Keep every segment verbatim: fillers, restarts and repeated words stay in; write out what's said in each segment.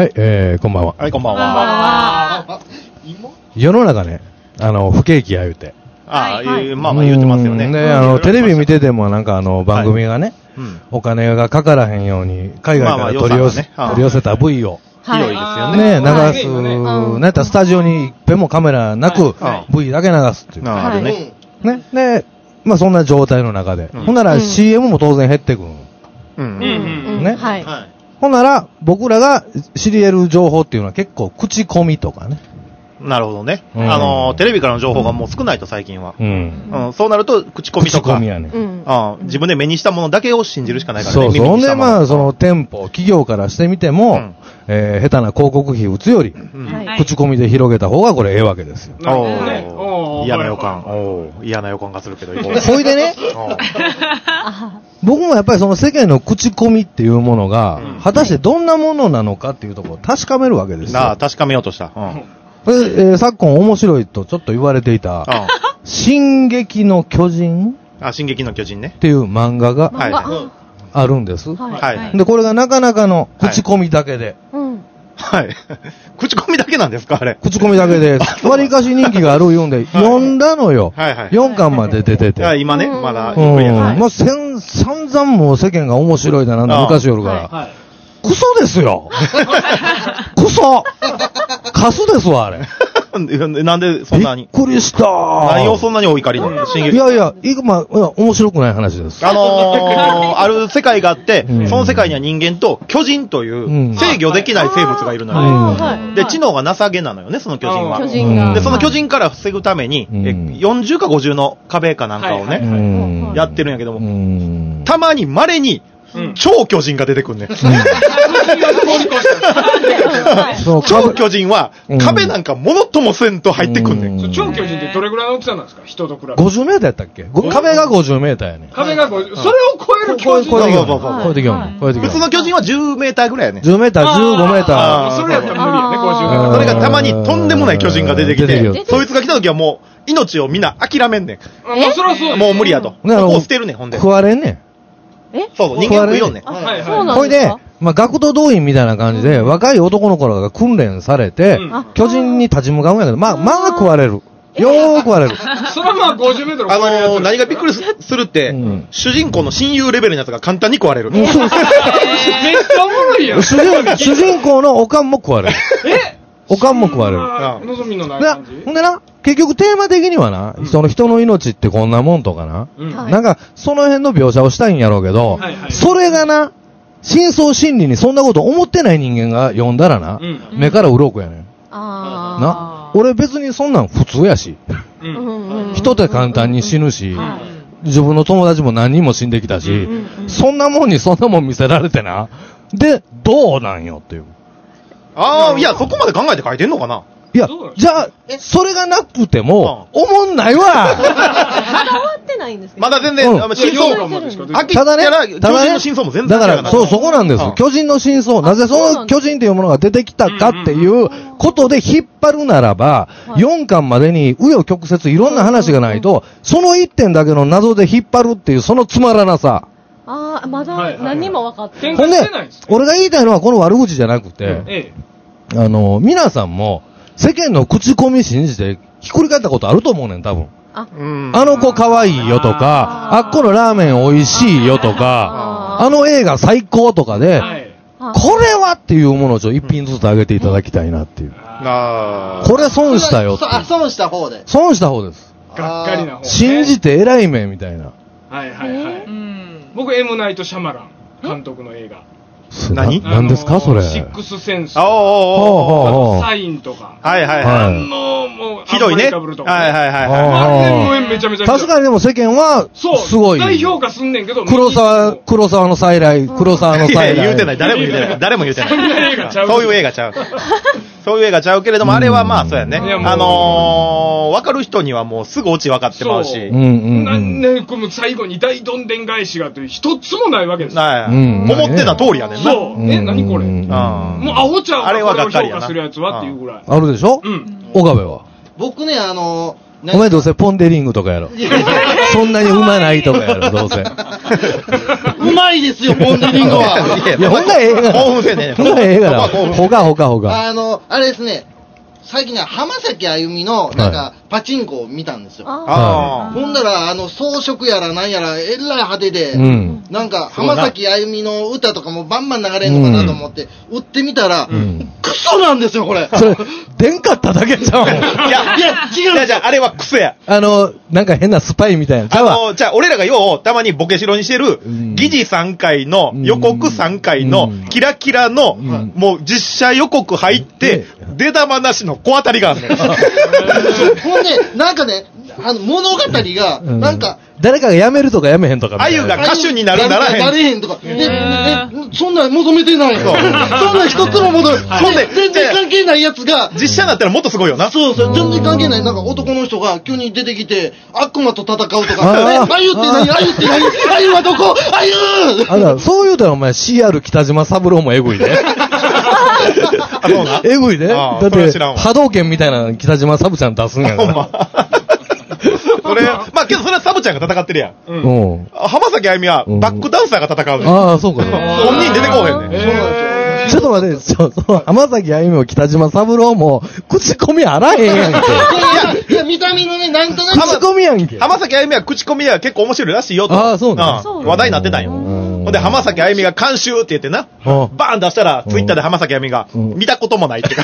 はい、えー、こんばんは。 はい、こんばんは。 世の中ね、あの、不景気や言うて。 ああ、はい、まあまあ言うてますよね。 で、あの、テレビ見ててもなんかあの、番組がね、はい、うん、お金がかからへんように、海外から取り寄せ、まあまあね、取り寄せた V を。 広いですよね。 ね、流す、はい、ね、スタジオに一遍もカメラなく、はい、V だけ流すっていう。 あるね。 ね、で、まあそんな状態の中で。うん、ほんなら シーエム も当然減ってくる。うん。うん。ね。はい。ほんなら、僕らが知り得る情報っていうのは結構口コミとかね。 なるほどね。うん、あの、テレビからの情報がもう少ないと最近は。うん。うん、そうなると、口コミとか。 口コミやね。うん。 自分で目にしたものだけを信じるしかないからね。 そうそう。ほんで、まあ、その店舗、企業からしてみても、うん、えー、下手な広告費打つより、うん、口コミで広げた方がこれええわけですよ。 おー。嫌な予感。おー。嫌な予感がするけど。 ほいでね、僕もやっぱりその世間の口コミっていうものが、うん、果たしてどんなものなのかっていうところを確かめるわけですよ。 なあ、確かめようとした。うん。 これ、えー、昨今面白いとちょっと言われていた、進撃の巨人あ、進撃の巨人ね。 っていう漫画があるんです。はい。で、これがなかなかの口コミだけで。 はい。口コミだけなんですかあれ。 口コミだけで。割かし人気がある言うんで、読んだのよ。はいはい。よんかんまで出てて。 今ね、まだ。 うん。まあ、せん、散々もう世間が面白いだなんだ昔よるから。クソですよ。クソカスですわ、あれ。 なんでそんなに。 びっくりした。 何をそんなにお怒りの進撃。 いやいや、いまあ、面白くない話です。 あのー、ある世界があって、うん、その世界には人間と巨人という制御できない生物がいるのよ、うん。で、知能が情けなのよね、その巨人は。巨人が。で、その巨人から防ぐために、うん、えよんじゅうかごじゅうの壁かなんかをね、はいはいはい、やってるんやけども、うん、たまに稀に、うん、超巨人が出てくんね。うん、超巨人は、壁なんかものともせんと入ってくんね、うん。 超巨人ってどれぐらいの大きさなんですか人と比べて。 ごじゅうメーターやったっけ壁がごじゅうメーターやね。 壁がごじゅう、それを超える巨人。 超えてきよう。超えてきよう。 普通の巨人はじゅうメーターぐらいやね。 じゅうメーター、じゅうごメーター。 それやったら無理やね、ごじゅうメーター。 それがたまにとんでもない巨人が出てきて、そいつが来た時はもう、命をみんな諦めんねん。 もうそらそう。 もう無理やと。もう捨てるねん、ほんで。 食われんねん。 えそうそう、人間食いよんねん。 はいはい。そうなんですか。 ほいで、まあ、学徒動員みたいな感じで、うん、若い男の子らが訓練されて、うん、巨人に立ち向かうんやけど、まあ、まあ食われる。よー食われる。 それはまあごじゅうメートル超えるやつ。あのー、何がびっくりするって、うん、主人公の親友レベルのやつが簡単に食われる。めっちゃおもろいやん。 主人、主人公のおかんも食われる。 えおかんも食われる。 望みのない感じ。 ほんでな、結局テーマ的にはな、うん、その人の命ってこんなもんとかな、うん、なんかその辺の描写をしたいんやろうけど、はいはい、それがな、深層心理にそんなこと思ってない人間が読んだらな、うん、目から鱗やねん。あな、俺別にそんなん普通やし、うん、人って簡単に死ぬし、うん、自分の友達も何人も死んできたし、うん、そんなもんにそんなもん見せられてな、で、どうなんよっていう。 ああ、いや、そこまで考えて書いてんのかないや、じゃあ、それがなくても、おもんないわまだ終わってないんですかまだ全然、うん、真相が、 ただね、 ただね、巨人の真相も全然だから、そう、そこなんです。巨人の真相、なぜその巨人というものが出てきたかっていうことで引っ張るならば、よんかんまでに紆余曲折いろんな話がないと、そのいってんだけの謎で引っ張るっていう、そのつまらなさ。 ああ、まだ何も分かってない。 ほんで、俺が言いたいのはこの悪口じゃなくて、あの、皆さんも、世間の口コミ信じて、ひっくり返ったことあると思うねん、多分。あ, あの子可愛いよとか、あ, あっこのラーメン美味しいよとか、あ, あの映画最高とかで、はい、これはっていうものをちょっと一品ずつあげていただきたいなっていう。あこれ損したよって。 あ、損した方で。 損した方です。 がっかりな方、ね。 信じて偉い目みたいな。 はいはいはい。えー、僕、エムナイト・シャマラン監督の映画。 何何ですかそれ。 シックスセンス。 ああ、 サインとか。 はいはいはい。 あの、もう、 ひどいね。はいはいはい。めちゃめちゃ。 確かにでも世間は、すごい。 大評価すんねんけど、 黒沢、黒沢の再来、黒沢の再来。 いや、言うてない。誰も言うてない。誰も言うてない。そういう映画ちゃう。そういう映画ちゃう。そういう映画ちゃうけれども、あれはまあ、そうやね。あのー、わかる人にはもうすぐオチ分かってまうし。 うんうんなんね、この最後に大どんでん返しがという一つもないわけですよ。 はい。思ってた通りやねんな。 そう。え、何これ。もうアホちゃう。 あれはがっかりやな。 評価するやつはっていうぐらい。 あるでしょうん。岡部は。 僕ね、あのー、 お前どうせポンデリングとかやろ。そんなにうまないとかやろ、どうせ。 うまいですよ、ポンデリングは。 いや、ほんならええがな。 興奮せんね。 ほんならええがな。ほかほかほか。 あの、あれですね、最近ね、浜崎あゆみの、なんか、パチンコを見たんですよ。 ああ。 ほんだら、あの、装飾やらなんやら、えらい派手で、うん、なんか、浜崎あゆみの歌とかもバンバン流れんのかなと思って、うん、売ってみたら、うん、クソなんですよ、これ。 それ、出んかっただけちゃう。いや、いや、違う。いや、じゃあ、あれはクソや。 あの、なんか変なスパイみたいな。 あの、じゃあ、俺らがよう、たまにボケしろにしてる、うん、疑似さんかいの、予告さんかいの、キラキラの、うん、もう実写予告入って、うん、出玉なしの小当たりがあるね。 ほんで、なんかね、あの、物語が、なんか、 うん、誰かが辞めるとか辞めへんとか。 あゆが歌手になるならへん。 なれへんとか。え、え、そんな求めてないよ。そんな一つも求め、そんで、全然関係ないやつが。 実写になったらもっとすごいよな。 そうそう、全然関係ない。なんか男の人が急に出てきて、悪魔と戦うとか。え、あゆって何あゆって何あゆはどこあゆあら、そう言うたらお前 シーアール 北島三郎もエグいで。 あ、そうな。 エグいで。だって、波動拳みたいな北島サブちゃん出すんやから。 それ、まあけどそれはサブちゃんが戦ってるやん。うん。浜崎あゆみはバックダンサーが戦うね。 ああ、そうか。 本人出てこうへんね。そうなんですよ。ちょっと待って、ちょ、その浜崎あゆみも北島三郎も、口コミあらへんやんけ。いや、いや、見た目のね、なんとなく。 口コミやんけ。 浜崎あゆみは口コミは結構面白いらしいよと。 ああ、そうなんだ。話題になってたんよ。ほんで、浜崎あゆみが監修って言ってな、バーン出したら、ツイッターで浜崎あゆみが、見たこともないって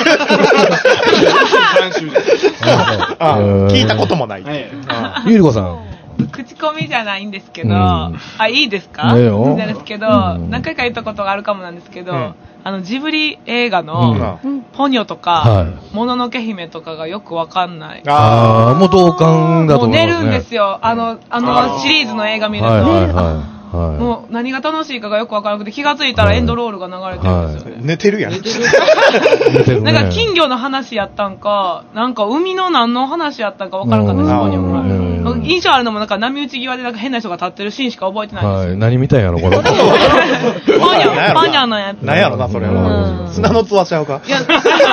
聞いたこともない。 ゆりこさん。 口コミじゃないんですけど、あ、いいですか？いいですけど、何回か言ったことがあるかもなんですけど、あの、ジブリ映画の、ポニョとか、もののけ姫とかがよくわかんない。 ああ、もう同感だと思いますね。 もう寝るんですよ。あの、あの、シリーズの映画見ると。もう何が楽しいかがよくわからなくて気がついたらエンドロールが流れてるんですよね。 寝てるやん。寝てる。なんか金魚の話やったんか、なんか海の何の話やったんかわからなかったです、ポニョも。印象あるのもなんか波打ち際でなんか変な人が立ってるシーンしか覚えてないんですよ。 はい、何見たんやろ、これ。 ポニョ、ポニョのやつ。 何やろな、それは。砂のつわしちゃうか。いや、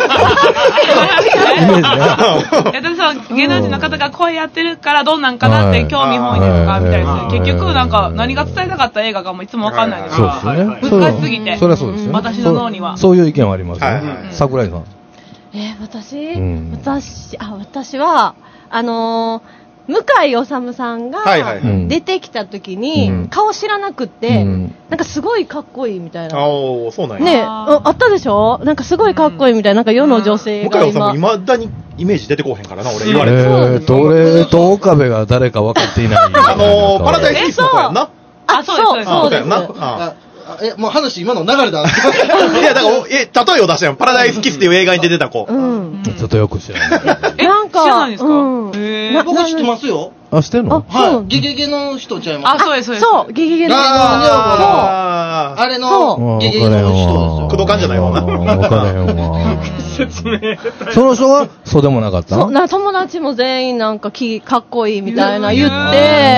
イメージね。私は芸能人の方が声やってるからどうなんかなって興味本位ですかみたいな。結局なんか何が伝えたかった映画かもいつもわかんないんですよ。 そうですね。 難しすぎて。 それはそうですよね。 私の脳には。 そういう意見はありますね。桜井さん。 え、私私、あ、私は、あの、向井治さんが出てきた時に顔知らなくって、なんかすごいかっこいいみたいな。 ああ、そうなんや。 ね、あったでしょ？なんかすごいかっこいいみたいな、なんか世の女性が今。 向井治も未だにイメージ出てこうへんからな、俺言われて。 えーと、俺と岡部が誰か分かっていない。 あのー、パラダイスキスの子やんな。 あ、そうです、そうです。 え、もう話今の流れだ。 いや、だから、え、例えを出したよ。パラダイスキスっていう映画に出てた子。 うん。ちょっとよく知らない。 え、なんか、知らないですか？ へぇ。僕知ってますよ。 あ、知ってんの？ はい。ゲゲゲの人ちゃいます。 あ、そうです、そうです。 そう、ゲゲゲの。 ああれの、ゲゲゲの人ですよ。 クドカンじゃないわな。 わからへんわ。 説明。 その人は、そうでもなかったの？ な、友達も全員なんかき、かっこいいみたいな言って。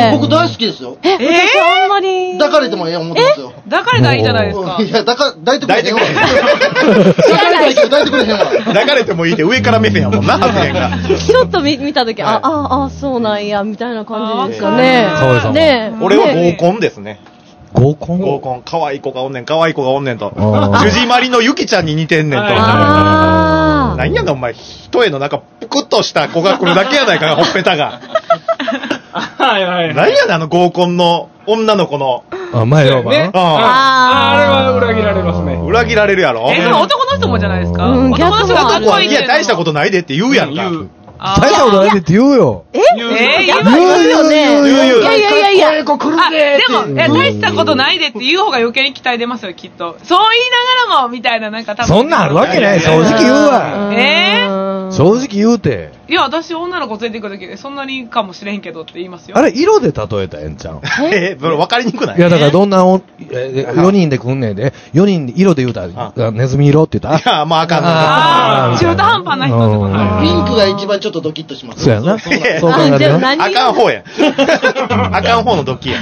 僕大好きですよ。 え、私あんまり。 抱かれてもええ思ってますよ。 抱かれたらいいじゃないですか。 いや、抱か、抱いてくれへんわ。抱かれたいけど抱いてくれへんわ。 抱かれてもいいって上から目線やもんな、発言が。 キロッと見たとき、あ、あ、あ、そうなんや、みたいな感じですかね。 ね。 俺は合コンですね。 合コン合コン。可愛い子がおんねん、可愛い子がおんねんと。ジュジマリのユキちゃんに似てんねんと。なんやねん、お前、一重のなんか、ぷくっとした子が来るだけやないか、ほっぺたが。 はいはい。 なんやねん、あの合コンの女の子の。 あ、前よ、ね。 ああれは裏切られますね。 裏切られるやろ。 え、でも男の人もじゃないですか。男の人がかっこいい。 いや、大したことないでって言うやんか。 大したことないでって言うよ。 え言うよね。 言う言う。 いやいやいやいや。 でも、え、大したことないでって言う方が余計に期待出ますよ、きっと。そう言いながらも、みたいな、なんか多分。 そんなんあるわけない。正直言うわ。 え正直言うて。 いや、私女の子連れて行くときで、そんなにかもしれんけどって言いますよ。 あれ、色で例えたらええんちゃう？ え、それ分かりにくない？ いや、だからどんなお、よにんで来んねんで、よにんで色で言うたら、ネズミ色って言ったら。 いや、まああかんああ、中途半端な人ってこと。 ピンクが一番ちょっとドキッとします。 そうやな。そう考えるな。 あかん方や。あかん方のドキや。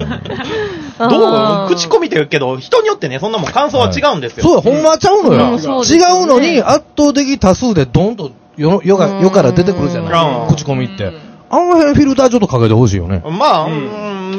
どう口コミって言うけど、人によってね、そんなもん感想は違うんですよ。 そう、ほんまちゃうのよ。違うのに、圧倒的多数でドンと世が、世から出てくるじゃない。口コミって。 あの辺フィルターちょっとかけてほしいよね。 まあ、うん、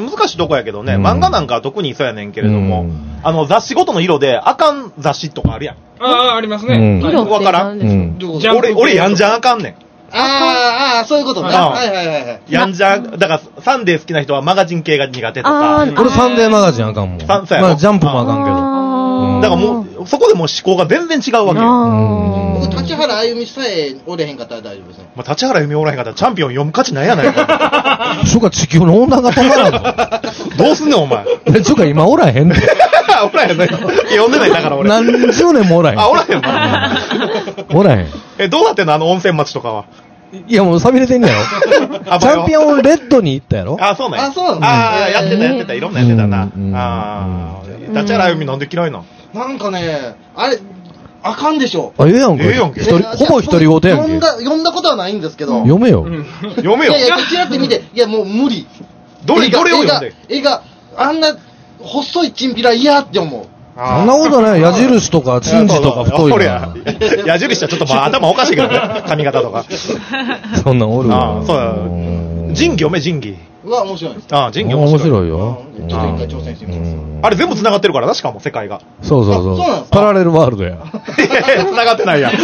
難しいとこやけどね、漫画なんかは特にそうやねんけれども、あの、雑誌ごとの色で、あかん雑誌とかあるやん。 ああ、ありますね。 色わからん。俺、俺、やんじゃんあかんねん。 ああ、そういうことね。はいはいはい。 やんじゃん、だから、サンデー好きな人はマガジン系が苦手とか。 俺サンデーマガジンあかんもん。まあ、ジャンプもあかんけど。 だからもう、そこでもう思考が全然違うわけよ。 僕、立原あゆみさえおれへんかったら大丈夫ですね。 まあ、立原あゆみおらへんかったらチャンピオン読む価値ないやないか。 そうか、地球の温暖化止まらんの。 どうすんねん、お前。 え、そうか、今おらへんねん。 おらへんねん。読んでないだから俺。 何十年もおらへん。 あ、おらへんのおらへん。 え、どうなってんのあの温泉町とかは。 いや、もう錆びれてんねやろ。チャンピオンレッドに行ったやろ。 あ、そうね。 あ、そうなんだ。ああ、やってたやってた。いろんなやってたな。ああ。立原あゆみなんで嫌いなの？ なんかね、あれ、あかんでしょ。 あ、ええやんか。 ええやんけ。 ほぼ一人ごとやんけ。 読んだ、読んだことはないんですけど。 読めよ。 読めよ。 いやいや、ちらって見て、いや、もう無理。 どれ、どれを読んで？ 絵が、あんな、細いチンピラ嫌って思う。 そんなことない。矢印とか、チンジとか太いの。 矢印はちょっとまあ頭おかしいけどね。髪型とか。 そんなんおるわ。ああ、そうだ。仁義読め、仁義。 うわ、面白いです。 ああ、仁義面白い。面白いよ。 ちょっと一回挑戦してみます。 あれ全部繋がってるからな、しかも世界が。 そうそうそう。 そうなんですパラレルワールドや。 いやいや、繋がってないやん。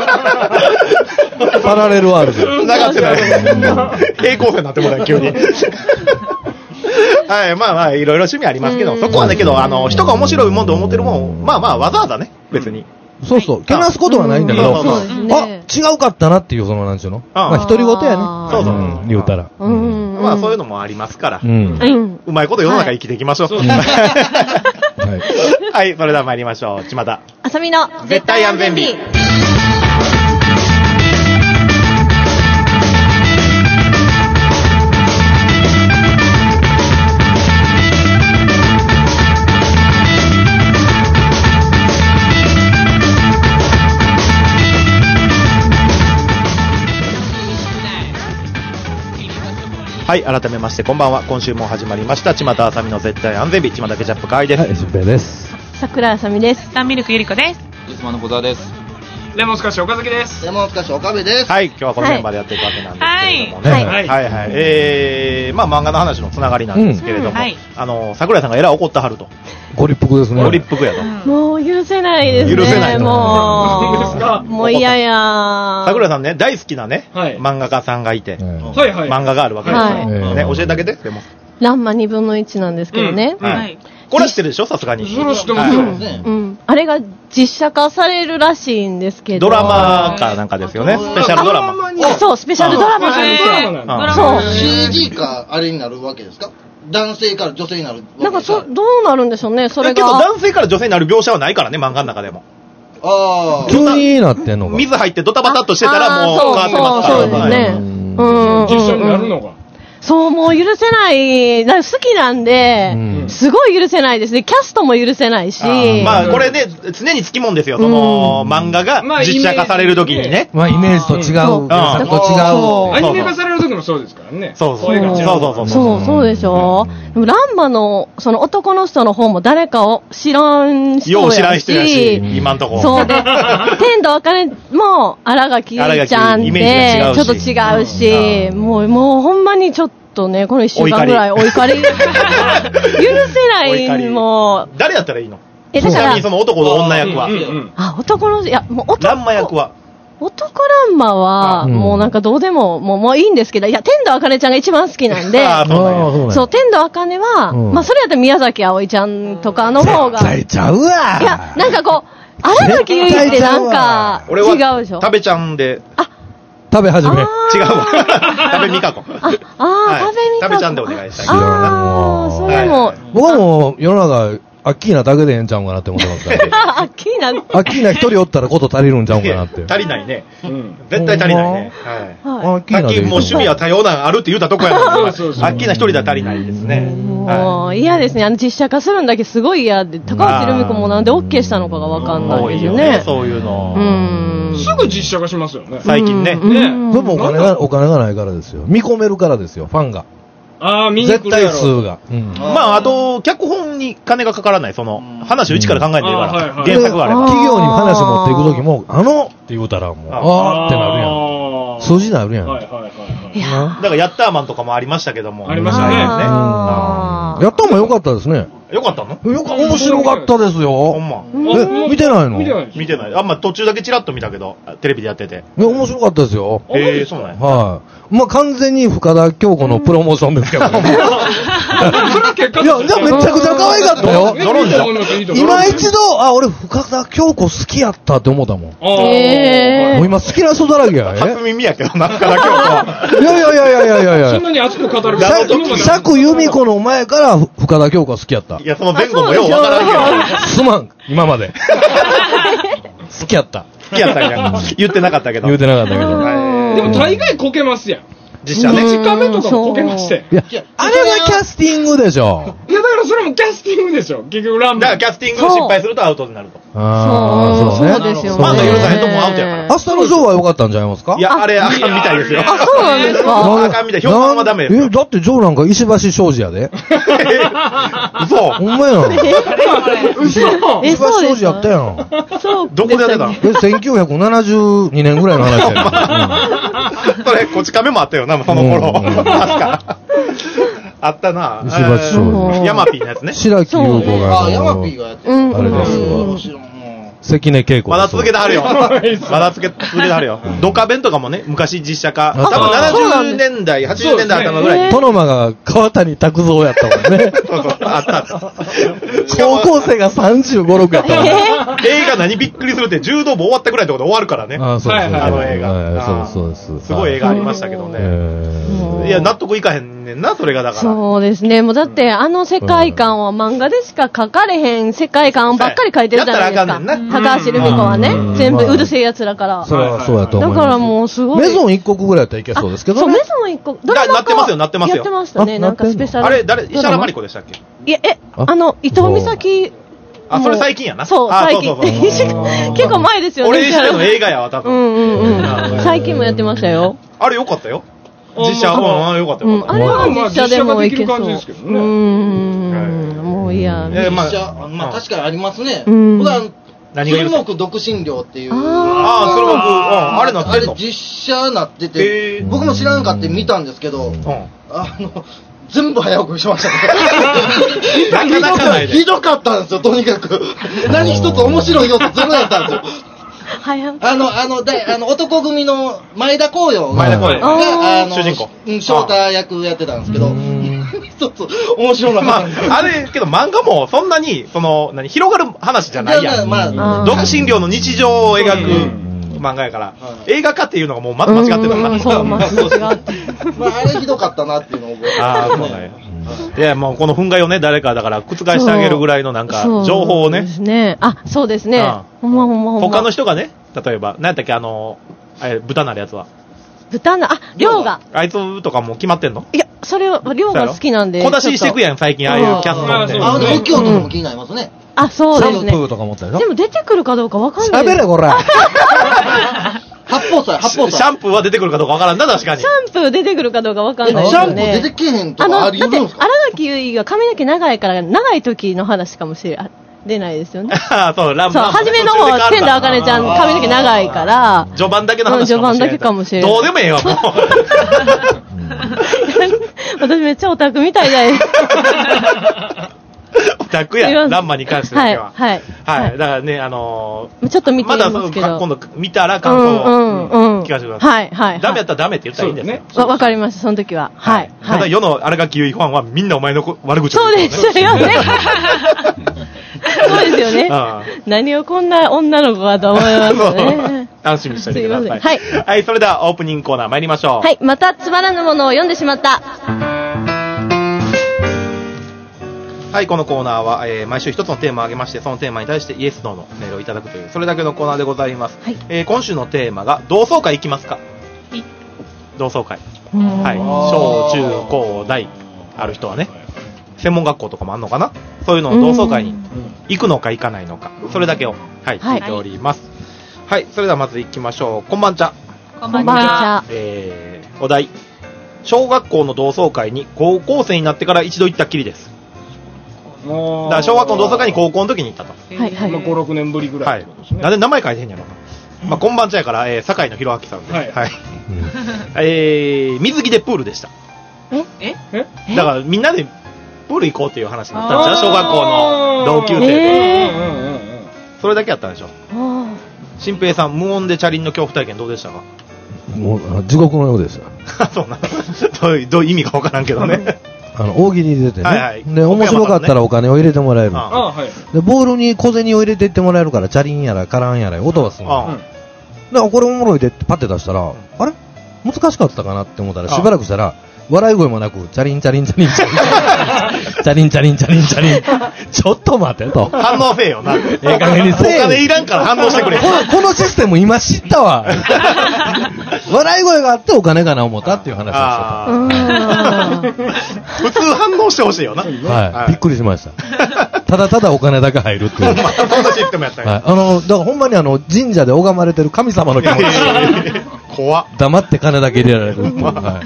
パラレルワールド。 繋がってない。平行線になってもらえ、急に。はい、まあまあ、いろいろ趣味ありますけど、そこはね、けど、あの、人が面白いもんと思ってるもん、まあまあ、わざわざね、別に。 そうそう、けなすことはないんだけど、あ、違うかったなっていう、その、なんちゅうの。まあ、独り言やね。 そうそう。 言うたら。 まあ、そういうのもありますから、うまいこと世の中生きていきましょう。はい、それでは参りましょう。ちまた。 あさみの絶対安全日。はい、改めましてこんばんは。今週も始まりましたちまたあさみの絶対安全日、ちまたケチャップ会です。 はい、しっぺいです。 桜あさみです。 タンミルクゆりこです。 いつもの小沢です。 レモンスカッシュ岡崎です。 レモンスカッシュ岡部です。 はい、今日はこのメンバーでやっていくわけなんですけれどもね。 はい、 はいはいはい。えー、まあ漫画の話のつながりなんですけれども、うんはい、あの桜井さんがえらい怒ってはると。 ご立腹ですね。 ご立腹やと。 もう許せないですね。 許せない。 もう。もう嫌や。 桜井さんね、大好きなね、はい、漫画家さんがいて、 はいはい、 漫画があるわけですね。はい、ね、教えてあげて、でも。 ランマにぶんのいちなんですけどね。 うん、はい。これは知ってるでしょ、さすがに。 それは知ってますよ。 うん。あれが実写化されるらしいんですけど。 ドラマかなんかですよね。スペシャルドラマ。 そう、スペシャルドラマなんですよ。 そう。シージー か、あれになるわけですか？男性から女性になるわけですか？ なんかそ、どうなるんでしょうね、それが。 けど男性から女性になる描写はないからね、漫画の中でも。 ああ。 急になってんのか。 水入ってドタバタっとしてたらもう変わってますから。 そうですね。うん。 実写になるのか。 そう、もう許せない。好きなんで、うん、すごい許せないですね。キャストも許せないし。 あまあ、これね、常につきもんですよ。その、うん、漫画が実写化されるときにね。 まあ、イメージと違う。うん、と違う。 アニメ化されるときもそうですからね。 そうそう。そうそうそう。 そう、そうでしょ。でも、ランマの、その男の人の方も誰かを知らん人やし。 よう知らん人やし、今んとこ。 そうで、天童あかねも、新垣結衣ちゃんで、ちょっと違うし、もう、もうほんまにちょっと、とね、この一週間ぐらいお怒り許せないもう誰やったらいいの？ え、だからちなみにその男の女役は、 あ、男のいやもう男ランマ役は男ランマはもうなんかどうでももうもういいんですけど、いや天童あかねちゃんが一番好きなんで、そう天童あかねはまあそれやったら宮崎あおいちゃんとかの方が絶対ちゃうわ。 いやなんかこう新垣結衣ってなんか違うでしょ。 食べちゃんで。 あ食べ始め。違うわ。食べみかこ。 あ、あ食べみかこ。 食べちゃんでお願いしたい。 ああ、それも。 僕はもう世の中、アッキーナだけでええんちゃうんかなって思ってますから。 アッキーナアッキーナ一人おったらこと足りるんちゃうんかなって。 足りないね。絶対足りないね。はい。 アッキーナ。 もう趣味は多様なあるって言ったとこやのに。アッキーナ一人では足りないですね。 もう嫌ですね。あの実写化するんだけすごい嫌で、高橋留美子もなんで OK したのかがわかんないですよね。 そういうの。 うん。 すぐ実写化しますよね。 最近ね。ね。 それもお金が、お金がないからですよ。見込めるからですよ、ファンが。 ああ、見に来るやろ。 絶対数が。 まあ、あと、脚本に金がかからない、その、話を一から考えてるから、原作があれば。 企業に話持っていくときも、あのって言うたらもう、あーってなるやん。数字になるやん。はいはいはい。 いやだからヤッターマンとかもありましたけども。 ありましたね。 ヤッターマン良かったですね。 よかったの？ よか、面白かったですよ。 ほんま。 え、見てないの？ 見てない。 見てない。あんま途中だけチラッと見たけど、テレビでやってて。 え、面白かったですよ。 ええ、そうなんや。 はい。まあ、完全に深田恭子のプロモーションですけどね。いや、でもめちゃくちゃ可愛かったよ。今一度、あ、俺深田恭子好きやったって思ったもん。 えもう今好きな人だらけや。 初耳やけどな、深田恭子は。 いやいやいやいやいやいやいや。 そんなに熱く語る釈由美子の前から深田恭子は好きやった。 いや、その前後もようわからんけど。 すまん、今まで。好きやった。 好きやったんや。言ってなかったけど。 言ってなかったけど。 でも大概こけますやん。 実写ね。 いちかめとかもこけまして。 いや、あれはキャスティングでしょ。 いや、だからそれもキャスティングでしょ。結局ランだからキャスティング失敗するとアウトになると。 ああ、そうそうですよね。 ファンが許さへんともアウトやから。 明日のジョーは良かったんじゃないますか？ いや、あれ、あかんみたいですよ。 あ、そうなんですか？ あかんみたい。評判はダメですよ。 え、だってジョーなんか石橋庄司やで。 嘘。 ほんまやん。石橋庄司やったやん。 そう。 どこでやってたの？ え、せんきゅうひゃくななじゅうにねんぐらいの話やん。それ、こち亀もあったよな、その頃。確か。あったな。 石橋庄司。ヤマピーのやつね。 白木優子が。 あ、ヤマピーがやってる。 あれですよ。関根恵子。 まだ続けてはるよ。まだ続けてはるよ。ドカベンとかもね、昔実写化。多分ななじゅうねんだい、はちじゅうねんだい頭ぐらいに。 トノマが川谷拓三やったもんね。 そうそう、あった。 高校生がさんじゅうご、ろくやったもんね。 映画何びっくりするって柔道部終わったぐらいのところで終わるからね。 あ、そうそう。 あの映画。 そうそうです。 すごい映画ありましたけどね。いや、納得いかへんねんな、それがだから。 そうですね。もうだって、あの世界観は漫画でしか描かれへん世界観ばっかり描いてるじゃないですか。高橋留美子はね。全部うるせえ奴らから。 それはそうやと思う。 だからもうすごい。 メゾン一国ぐらいやったらいけそうですけどね。 そう、メゾン一国。ドラマなってますよ、なってますよ。 やってましたね、なんかスペシャル。 あれ、誰、石原まり子でしたっけ？ いや、え、あの、伊藤美咲。 あ、それ最近やな。 そう、最近。結構前ですよね。 俺石原の映画やわ、多分。 うんうんうん。最近もやってましたよ。 あれよかったよ。実写、うん、よかったよ。 あれは実写でもいけそう。 うーん、もういや。 実写、まあ確かにありますね。普段、鶴木独身寮っていう。 ああ、鶴木、あれなってんの？ あれ実写なってて、僕も知らんかって見たんですけど、あの、全部早送りしましたね。なかなかないで。ひどかったんですよ、とにかく。何一つ面白い要素ゼロやったんですよ。あの、あの、で、あの、男組の前田光陽が、 前田光陽が、あの、 主人公。 翔太役やってたんですけど、一つ面白かったんですよ。 あれ、けど漫画もそんなに、その、何、広がる話じゃないやん。まあ、独身寮の日常を描く漫画やから、映画化っていうのがもうまず間違ってたから。 そう、まず間違って。 まあ、あれひどかったなっていうのを覚えて。 ああ、そうなんや。いや、もうこの憤慨をね、誰かだから覆してあげるぐらいのなんか、情報をね。 そうですね。あ、そうですね。ほんまほんまほんま。 他の人がね、例えば、何やったっけ、あの、あれ、豚なるやつは。 豚な、あ、量が。 あいつとかも決まってんの？ いや、それは、量が好きなんで。 小出ししてくやん、最近、ああいうキャストって。あの、右京とかも気になりますね。 あ、そうですね。 シャンプーとか持ったでしょ？ でも出てくるかどうかわかんない。 喋れ、これ。 八宝菜、八宝菜。 シャンプーは出てくるかどうかわからんな、確かに。 シャンプー出てくるかどうかわかんない。 シャンプー出てけへんとかあり得るんすか？ あの、だって、荒垣結衣が髪の毛長いから、長い時の話かもしれない。出ないですよね。 ああ、そう、ランそう、初めの方、千田茜ちゃん髪の毛長いから、 序盤だけの話序盤だけかもしれない。 どうでもええわ、もう。 私めっちゃオタクみたいじゃないですか。オタクや、ランマに関してだけは。 はい。 はい。だからね、あのー、ちょっと見てみますけど。 まだ今度見たら感想を聞かせてください。 はい、はい。 ダメやったらダメって言ったらいいんですね。 わかりました、その時は。はい。 ただ世の荒垣結衣ファンはみんなお前の悪口を言う。そうですよね。そうですよね。何をこんな女の子かと思いますね。 楽しみにしておいてください。 はい。 はい、それではオープニングコーナー参りましょう。 はい、またつまらぬものを読んでしまった。 はい、このコーナーは、えー、毎週一つのテーマを挙げまして、そのテーマに対してイエス・ノーのメールをいただくという、それだけのコーナーでございます。はい、えー、今週のテーマが、同窓会行きますか？同窓会。はい。小、中、高、大、ある人はね、専門学校とかもあるのかな？そういうのの同窓会に行くのか行かないのか、それだけを、はい、聞いております。はい、はい、それではまず行きましょう。こんばんちゃ。 こんばんちゃ。 えー、お題。小学校の同窓会に高校生になってから一度行ったっきりです。だから小学校の同窓会に高校の時に行ったと。 はいはい。ご、ろくねんぶりぐらいってことですね。 なんで名前書いてへんやろ。まあ、こんばんちゃやから、えー、堺のひろあきさんで。はい。はい。 えー、水着でプールでした。 ええだからみんなでプール行こうっていう話になったんじゃん、小学校の同級生で。 えー、それだけやったんでしょ。新平さん、無音でチャリンの恐怖体験どうでしたか？ もう地獄のようでした。 そうなどういう、どういう意味かわからんけどね。 あの大喜利出てね、 はいはい、 で面白かったらお金を入れてもらえる、 ああ、はい、 でボールに小銭を入れていってもらえるからチャリンやらカランやら音がするの、うん、だからこれおもろいでってパッて出したら、あれ難しかったかなって思ったらしばらくしたら笑い声もなくチャリンチャリンチャリンチャリンチャリンチャリンチャリンチャリンちょっと待てと反応せえよな。ええ加減にせえよ。 お金いらんから反応してくれ。 この、このシステム今知ったわ。笑い声があってお金がな思ったっていう話をしてた。 普通反応してほしいよな。はい、 はい。びっくりしました。ただただお金だけ入るっていう。 またそんなシステムやったんや。 はい。あの、だからほんまにあの、神社で拝まれてる神様の気持ち。 怖っ。 黙って金だけ入れられる。はい。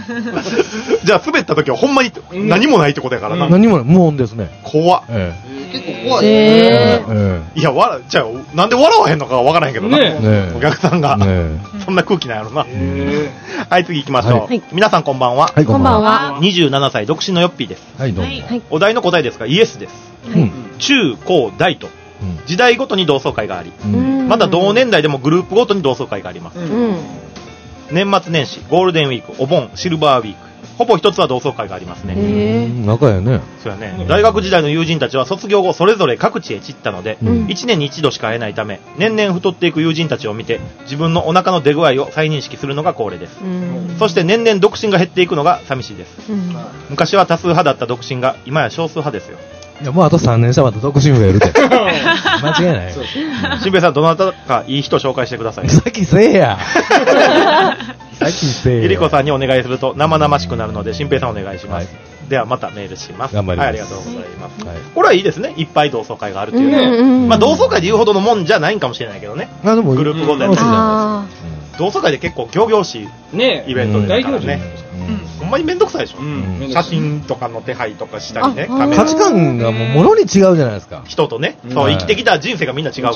じゃあ滑った時はほんまに何もないってことやからな。 何もない。無音ですね。 怖っ。 ええ、結構怖いですね。 えー、いや、わら、じゃあ、なんで笑わへんのかわからへんけどな。ね、お客さんが、ね。そんな空気なんやろな。はい、次行きましょう。はい、皆さんこんばんは。 はい、こんばんは。 にじゅうななさい、独身のヨッピーです。 はい、どうも。 お題の答えですが、イエスです。はい、中、高、大と。時代ごとに同窓会があり、また同年代でもグループごとに同窓会があります。年末年始、ゴールデンウィーク、お盆、シルバーウィーク、ほぼ一つは同窓会がありますね。 へー、仲やね。 そうやね。大学時代の友人たちは卒業後それぞれ各地へ散ったので、うん、いちねんに一度しか会えないため、年々太っていく友人たちを見て、自分のお腹の出具合を再認識するのが恒例です。うん、そして年々独身が減っていくのが寂しいです。うん、昔は多数派だった独身が今や少数派ですよ。 いや、もうあとさんねんしたらまた独身増えるで。間違いない。 新平さん、どなたかいい人紹介してください。 さっきせえや。さっきせえや。 ゆりこさんにお願いすると生々しくなるので、新平さんお願いします。はい、ではまたメールします。 頑張ります。 はい、ありがとうございます。はい、これはいいですね。いっぱい同窓会があるというのは。うんうんうん、まあ同窓会で言うほどのもんじゃないんかもしれないけどね。 あ、でもグループごとやったら。同窓会で結構仰々しいイベントですからね。ほんまにめんどくさいでしょ、うん、写真とかの手配とかしたりね、 カメラ価値観がもうもろに違うじゃないですか。 人とね、うん、そう生きてきた人生がみんな違うから、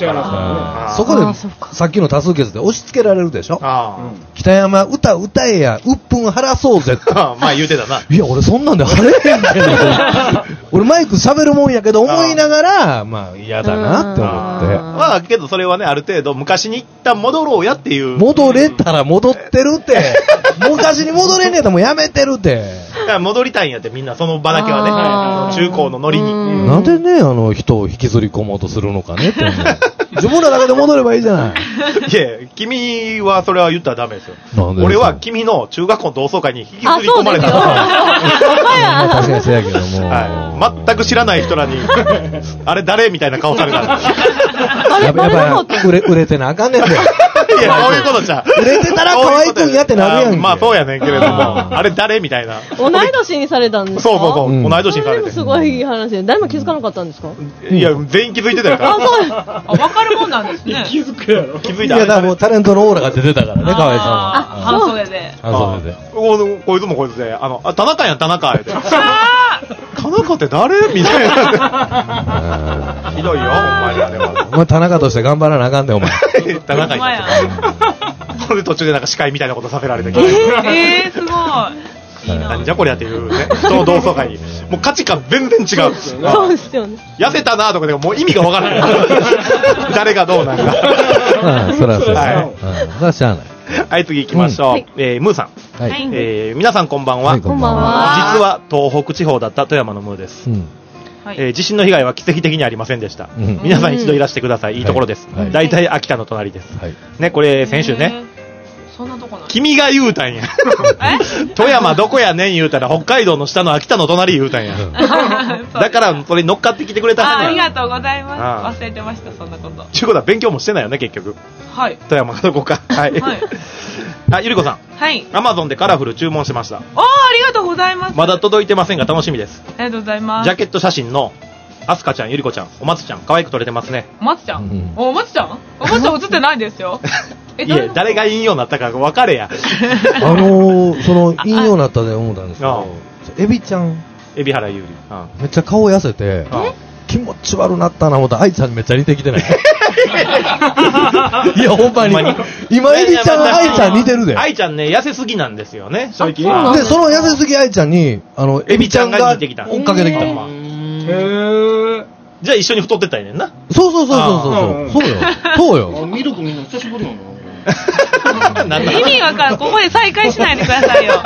そこでさっきの多数決で押し付けられるでしょ。あ、うん、北山歌歌えや鬱憤晴らそうぜってまあ言うてたな。 いや俺そんなんで晴れへんけど俺マイク喋るもんやけど思いながらまあ嫌だなって思ってまあけどそれはねある程度昔に一旦戻ろうやっていう戻れたら戻ってるって昔に戻れねえともうやめてるって。 だから戻りたいんやってみんなその場だけはね中高のノリに。 なんでねあの人を引きずり込もうとするのかねって思う。自分らだけで戻ればいいじゃない。 いや君はそれは言ったらダメですよ。なんで俺は君の中学校の同窓会に引きずり込まれた。 確かにそうやけども、 はい、全く知らない人らにあれ誰みたいな顔された。 やっぱ売れ売れてなあかんねんで。 いやそういうことじゃ売れてたら可愛くんやってなるやんけ。 まあそうやねんけれどもあれ誰みたいな。 同い年にされたんですか。 そうそうそう、うん、同い年にされて。 すごいいい話で誰も気づかなかったんですか。 いや全員気づいてたよ。 あそうあ分かるもんなんですね。 気づくやろ。 気づいた。 いやだからもうタレントのオーラが出てたからね河合さんは。 あ半袖で。 半袖で。 こいつもこいつであのあ田中やん田中やで。田中って誰みたいな。ひどいよお前らでも。 お前田中として頑張らなあかんでお前。 田中に。これで途中でなんか司会みたいなことさせられてきて。 えー、すごい。 なんじゃこりゃっていうね、人の同窓会に。もう価値観全然違う。 そうですよね。 痩せたなとかでももう意味がわからない。誰がどうなんか。 ああ、そらそう。はい。そらしゃあない。 はい、次行きましょう。えー、ムーさん。はい。えー、皆さんこんばんは。 こんばんは。 実は東北地方だった富山のムーです。えー、地震の被害は奇跡的にありませんでした、うん、皆さん一度いらしてください、いいところです、はい、大体秋田の隣です、はい、ねこれ先週ねそんなとこなん君が言うたんや富山どこやねん言うたら北海道の下の秋田の隣言うたんやだからそれに乗っかってきてくれたんや。 あ, ありがとうございます。忘れてましたそんなこと。 ちゅうことは勉強もしてないよね結局。 はい。 富山がどこかはい、はい、あゆりこさん。 はい。 アマゾンでカラフル注文しました。 あありがとうございます。 まだ届いてませんが楽しみです。 ありがとうございます。 ジャケット写真のアスカちゃん、ゆりこちゃん、お松ちゃん、可愛く撮れてますね。 お松ちゃん、うん、お松ちゃんお松ちゃん映ってないですよ。 えいや、誰が引用になったか分かれや。 あのー、その、引用になったで思ったんですけど、エビちゃん。 エビ原ゆり。 めっちゃ顔痩せて、気持ち悪なったな思ったら、愛ちゃんにめっちゃ似てきてない。いや、ほんまに。 今、エビちゃん、愛ちゃん似てるで。 愛ちゃんね、痩せすぎなんですよね、最近。 で、その痩せすぎ愛ちゃんに、あの、 エビちゃんが追っかけてきた。 追っかけてきた。へぇじゃあ一緒に太ってったんやねんな。 そうそうそうそうそう。そうよ。そうよ。 ミルクみんな久しぶりやな。 意味わからん。ここで再開しないでくださいよ。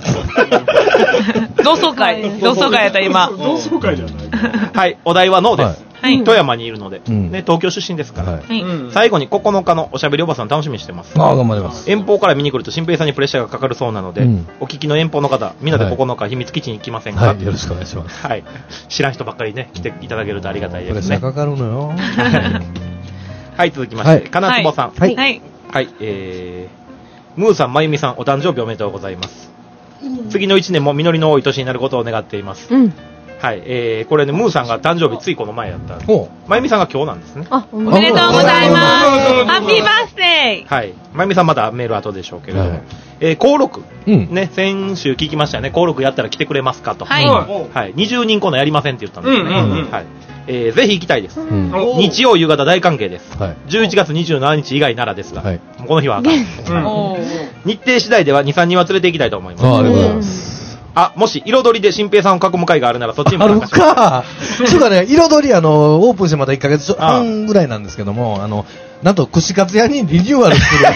同窓会。同窓会やった今。 同窓会じゃない。 はい、お題はノーです。はい、富山にいるので、うん、ね、東京出身ですから、はい、最後にここのかのおしゃべりおばさん楽しみにしてます。 ああ、頑張ります。 遠方から見に来ると新平さんにプレッシャーがかかるそうなので、うん、お聞きの遠方の方、みんなでここのか秘密基地に行きませんか、 はい、よろしくお願いします。 はい。知らん人ばっかりね、来ていただけるとありがたいですね。 プレッシャーかかるのよ。 はい、続きまして、はい、金坪さん。 はい。はい。 はい、えー、ムーさん、まゆみさん、お誕生日おめでとうございます。うん、次のいちねんも実りの多い年になることを願っています。うん。はい、えー、これね、ムーさんが誕生日ついこの前やったんで、まゆみさんが今日なんですね。 あ、おめでとうございます。ハッピーバースデー。 はい。まゆみさんまだメール後でしょうけれども、はい、えー、登録、うん、ね、先週聞きましたよね、登録やったら来てくれますかと。 はい。 はい。にじゅうにんこのやりませんって言ったんですね。うんうんうん、はい。えー、ぜひ行きたいです。うん、日曜夕方大歓迎です。はい、じゅういちがつにじゅうしちにち以外ならですが、はい、この日はあかん。はい、日程次第ではに、さんにんは連れて行きたいと思います。 あ、ありがとうございます。 あ、もし、彩りで新平さんを囲む会があるなら、そっちにも参加します。 あるか。つうかね、彩り、あの、オープンしてまたいっかげつはんぐらいなんですけども、あの、なんと、串カツ屋にリニューアルする。えー、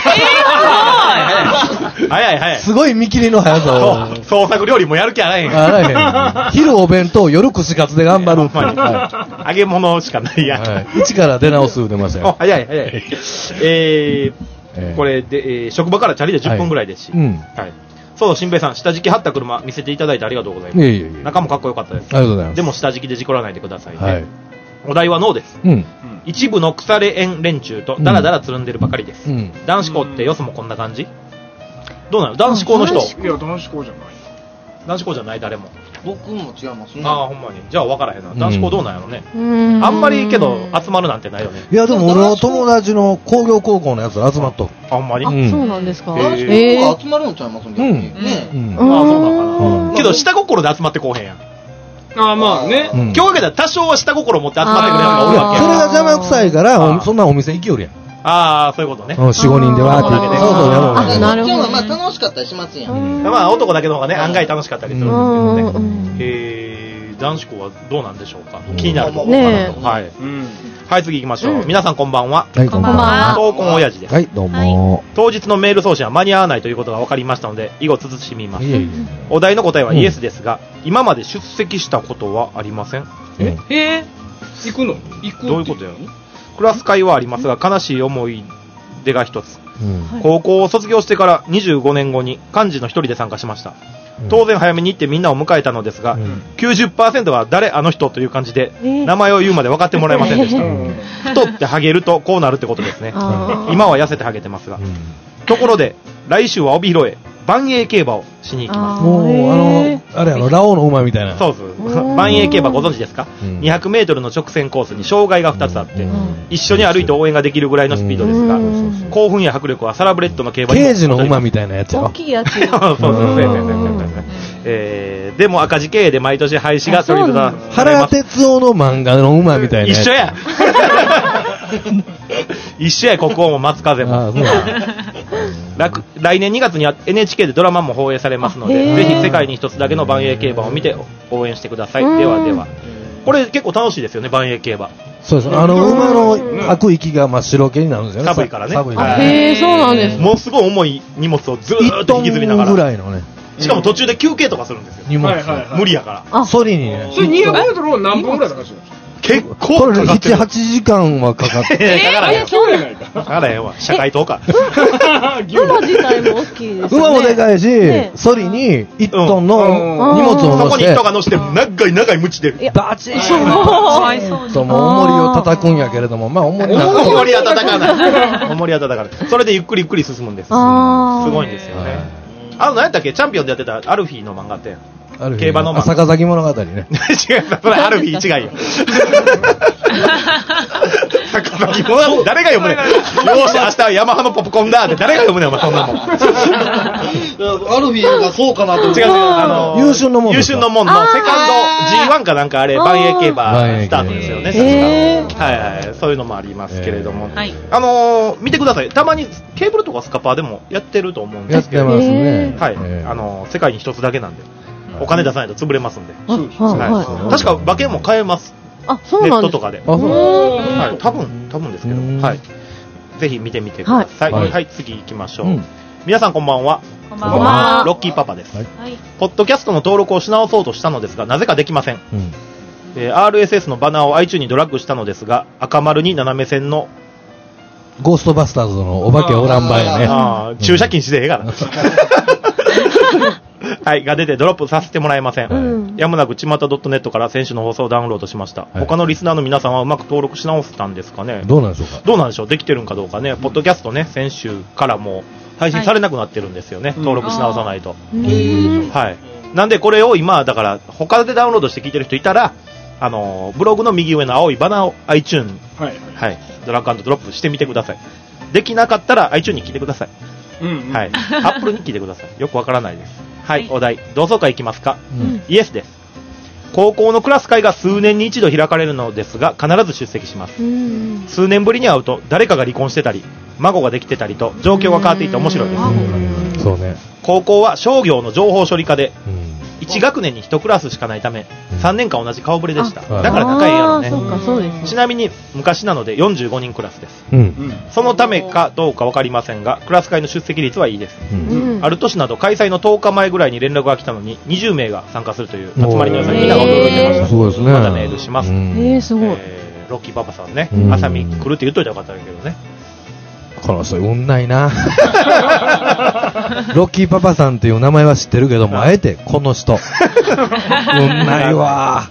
すごい早い早い。 すごい見切りの速さを。 創作料理もやる気あらへん。 あらへん。昼お弁当、夜串カツで頑張る。 はい、揚げ物しかないやん。 はい。一から出直す出ましたよ。 早い早い。えー、これで、えー、職場からチャリでじゅっぷんぐらいですし。はい。うん、はい。そう、新平さん、下敷き貼った車見せていただいてありがとうございます。いえいえいえ、中もかっこよかったです。 ありがとうございます。 でも下敷きで事故らないでくださいね。はい、お題はノーです。うん、一部の腐れ縁連中とダラダラつるんでるばかりです。うん、男子校ってよそもこんな感じ？どうなの？男子校の人？ いや、男子校じゃない。 男子校じゃない誰も。 僕も違いますね。 ああ、ほんまに。じゃあ分からへんな。男子校どうなんやろね。うん、あんまりけど集まるなんてないよね。 いや、でも俺は友達の工業高校のやつ集まっとる。 あんまり？ あ、そうなんですか。 男子校集まるんちゃいますんで。ね。 ああ、そうなのかな。けど下心で集まってこうへんやん。 ああ、まあね。 今日わけでは多少は下心持って集まってくれるのが多いわけや。 それが邪魔くさいから、そんなお店行きよるやん。 ああ、そういうことね。 よん、ごにんでわーって言って。そうそうやろうね。 なるほど。まあ楽しかったりしますやん。 まあ男だけの方がね、案外楽しかったりするんですけどね。えー、男子校はどうなんでしょうか。気になるところかなと。はい。はい、次行きましょう。皆さんこんばんは。 はい、こんばんは。 闘魂親父です。 はい、どうも。 当日のメール送信は間に合わないということが分かりましたので、以後慎みます。お題の答えはイエスですが、今まで出席したことはありません？ ええ行くの？行く？ どういうことやの？クラス会はありますが、悲しい思い出が一つ、うん、高校を卒業してからにじゅうごねんごに幹事の一人で参加しました、うん、当然早めに行ってみんなを迎えたのですが、うん、きゅうじゅっパーセント は誰あの人という感じで、えー、名前を言うまで分かってもらえませんでした、うん、太ってハゲるとこうなるってことですね今は痩せてハゲてますが、うん、ところで来週は帯広へ万栄競馬をしに行きます。 もう、あの、あれやろ、ラオウの馬みたいな。 そうそう。万栄競馬ご存知ですか、うん、にひゃくメートルの直線コースに障害がふたつあって、うん、一緒に歩いて応援ができるぐらいのスピードですが、うん、興奮や迫力はサラブレッドの競馬にも。 刑事の馬みたいなやつやろ。 大きいやつ。 そうそうそう。えー、でも赤字経営で毎年廃止が取り沙汰されます。 原哲夫の漫画の馬みたいなやつ。 一緒や。一緒や、国王も松風も。来年にがつには エヌエイチケー でドラマも放映されますので、ぜひ世界に一つだけの万栄競馬を見て応援してください。ではでは。これ結構楽しいですよね、万栄競馬。 そうです。あの、馬の吐く息が真っ白系になるんですよね。 寒いからね。 寒いから。 へー、そうなんです。 ものすごい重い荷物をずーっと引きずりながら。 ぐらいのね。 しかも途中で休憩とかするんですよ。 荷物。 無理やから。 あ、ソリにね。 それにひゃくメートルを何分ぐらいで走るんですか？ 結構かかってる。 なな、はちじかんはかかってる。 えー、かからへん。そうやないか。かからへんわ。社会等か。 馬自体も大きいですね。 馬もでかいし、ソリにいちトンの荷物を乗せて。 そこに人が乗せて、長い長いムチで。 バチーン。そう、もう重りを叩くんやけれども、まあ重りは重りは叩かない。重りは叩かない。それでゆっくりゆっくり進むんです。すごいんですよね。あの、何やったっけチャンピオンでやってたアルフィーの漫画って。競馬の漫画。 坂崎物語ね。 違う、それアルフィー違いよ。 崎もん誰が読むねん。よーし、明日はヤマハのポップコーンだって誰が読むねん、お前、そんなもん。 アルフィーがそうかなと思って。 違う違う、あの、 優秀のもん。 優秀のもんのセカンド ジーワン かなんかあれ、万栄競馬スタートですよね、確か。はいはい、そういうのもありますけれども。あの、見てください。たまにケーブルとかスカパーでもやってると思うんですけど。 やってますね。 はい。あの、世界に一つだけなんで。お金出さないと潰れますんで。はい。確か馬券も買えます。 あ、そうなんです。 ネットとかで。あ、そう。はい。多分、多分ですけど。はい。ぜひ見てみてください。はい。次行きましょう。皆さんこんばんは。 こんばんは。 ロッキーパパです。はい。ポッドキャストの登録をし直そうとしたのですが、なぜかできません。えー、アールエスエス のバナーを iTunes にドラッグしたのですが、赤丸に斜め線のゴーストバスターズのお化けおらんばいね。 ああ、駐車禁止でええから。はい、が出てドロップさせてもらえません。うん、やむなくちまた .net から先週の放送をダウンロードしました。はい、他のリスナーの皆さんはうまく登録し直せたんですかね。 どうなんでしょうか。 どうなんでしょう。できてるんかどうかね。ポッドキャストね、先週からもう配信されなくなってるんですよね。はい、登録し直さないと。うん、はい。なんでこれを今、だから他でダウンロードして聞いてる人いたら、あのー、ブログの右上の青いバナーを iTunes、はい、はい、ドラッグ&ドロップしてみてください。できなかったら iTunes に聞いてください。うんうん、はい。Apple に聞いてください。よくわからないです。はい、はい、お題、同窓会行きますか、うん、イエスです。高校のクラス会が数年に一度開かれるのですが、必ず出席します。うん、数年ぶりに会うと、誰かが離婚してたり、孫ができてたりと、状況が変わっていて面白いです。 うん、そうね。 高校は商業の情報処理科で、うんいち学年にいちクラスしかないため、さんねんかん同じ顔ぶれでした。だから仲いいやろね。 そうかそうですね。 ちなみに昔なのでよんじゅうごにんクラスです。うん、そのためかどうか分かりませんが、クラス会の出席率はいいです。うん、ある年など開催のとおかまえぐらいに連絡が来たのににじゅうめいが参加するという集まりの良さにみんなが驚いてました。 すごいですね。 またメールします。 えー、すごい。 えー、ロッキーパパさんね、朝見来るって言っといたらよかったんだけどね。 この人運ないなロッキーパパさんっていう名前は知ってるけども、あえてこの人運ないわ。はい。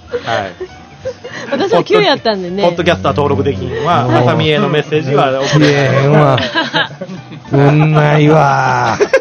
私はきゅうやったんでね。 ポッドキャスター登録できんわ。あさみへのメッセージは送れへんわ。運ないわ。はい。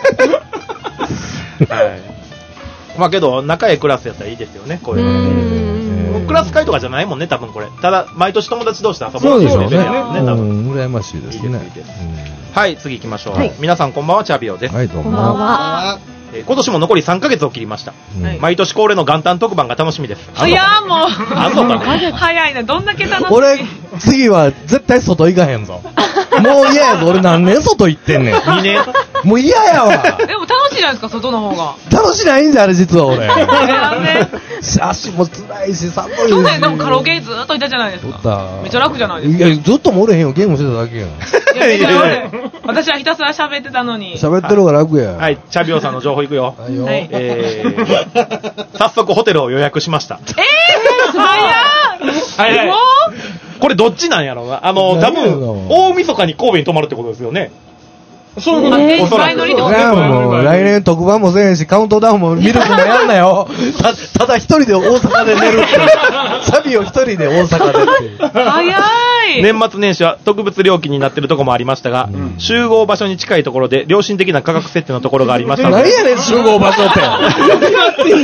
まあけど仲良いクラスやったらいいですよね。こういうの。クラス会とかじゃないもんね、多分これ。ただ毎年友達同士で遊ぶそうでしょうね。ね、多分羨ましいですね。 はい、次行きましょう。はい、皆さんこんばんは、チャビオです。 はい、どうも。こんばんは。 えー、今年も残りさんかげつを切りました。はい、毎年恒例の元旦特番が楽しみです。 いやもう。 あんのかね。 早いな、どんだけ楽しみ。 俺、次は絶対外行かへんぞ。もう嫌やぞ、俺何年外行ってんねん。 にねん。 もう嫌やわ。 でも楽しいじゃないですか、外の方が。 楽しないんじゃ、あれ実は俺。 なんで足も辛いし、寒いし。 去年でもカラオケずっといたじゃないですか。めっちゃ楽じゃないですか。 いや、ずっともおれへんよ、ゲームしてただけやん。 いやいやいや私はひたすら喋ってたのに。 喋ってる方が楽や。 はい、チャビオさんの情報いくよ。はいよ。はい、えー、早速ホテルを予約しました。 えー、早っ。はいはい。 これどっちなんやろうな。あの、多分、大晦日に神戸に泊まるってことですよね。 そういうことです。おそらく。いや、もう、来年特番もせえへんし、カウントダウンもミルクもやんなよ。た、ただ一人で大阪で寝るって。サビを一人で大阪でって。 早い。 年末年始は特別料金になってるとこもありましたが、うん、集合場所に近いところで良心的な価格設定のところがありましたので。 何やねん、集合場所って。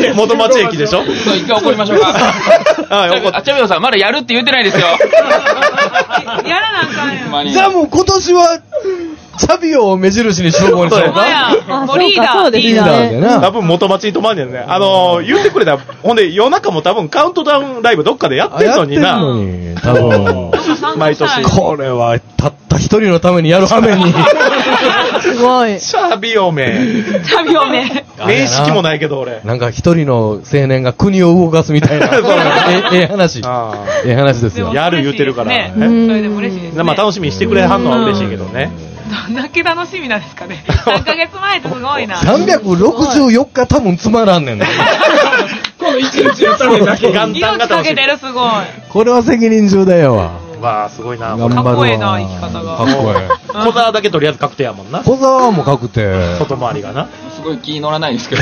元町駅でしょ。 一回怒りましょうか。あ、怒った。あ、チャビオさん、まだやるって言ってないですよ。やらなあかんよ。 じゃあもう今年は、チャビオを目印に集合にしようか。 もうリーダー、 リーダーでな。 多分元町に泊まんねんね。あのー、言ってくれたら、ほんで夜中も多分カウントダウンライブどっかでやってんのにな。 やってんのに、多分。 毎年。 これは、たった一人のためにやるはめに。 すごい。 チャビオ名。 チャビオ名。 面識もないけど俺。 なんか一人の青年が国を動かすみたいな。ええ話。ええ話ですよ。 やる言うてるから。 それでも嬉しいです。 まあ楽しみにしてくれはんのは嬉しいけどね。 どんだけ楽しみなんですかね。さんかげつまえってすごいな。 さんびゃくろくじゅうよっか多分つまらんねんな。 このいちにちのためだけ。 命かけてるすごい。 これは責任重大やわ。 わあすごいな。 かっこええな生き方が。 かっこええ。小沢だけとりあえず確定やもんな。 小沢も確定。 外回りがな。 すごい気乗らないですけど。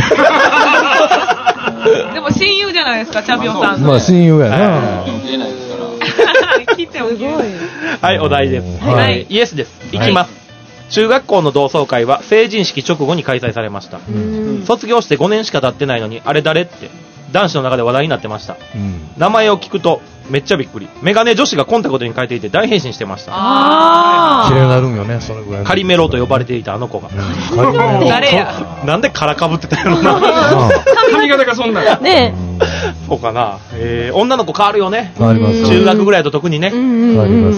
でも親友じゃないですかチャビオさん。 まあ親友やな。 言えないですから。 来てもすごい。 はいお題です。はい。イエスです。行きます。中学校の同窓会は成人式直後に開催されました。卒業してごねんしか経ってないのにあれ誰って男子の中で話題になってました。うん、名前を聞くと、めっちゃびっくり。メガネ女子がコンタクトに変えていて大変身してました。 ああ。綺麗になるんよね、それぐらい。 カリメロと呼ばれていたあの子が。 うん、カリメロ。 誰や。 なんでカラかぶってたやろな。 髪型がそんな。 ねえ。そうかな。えー、女の子変わるよね。 変わります。 中学ぐらいだと特にね。 変わります。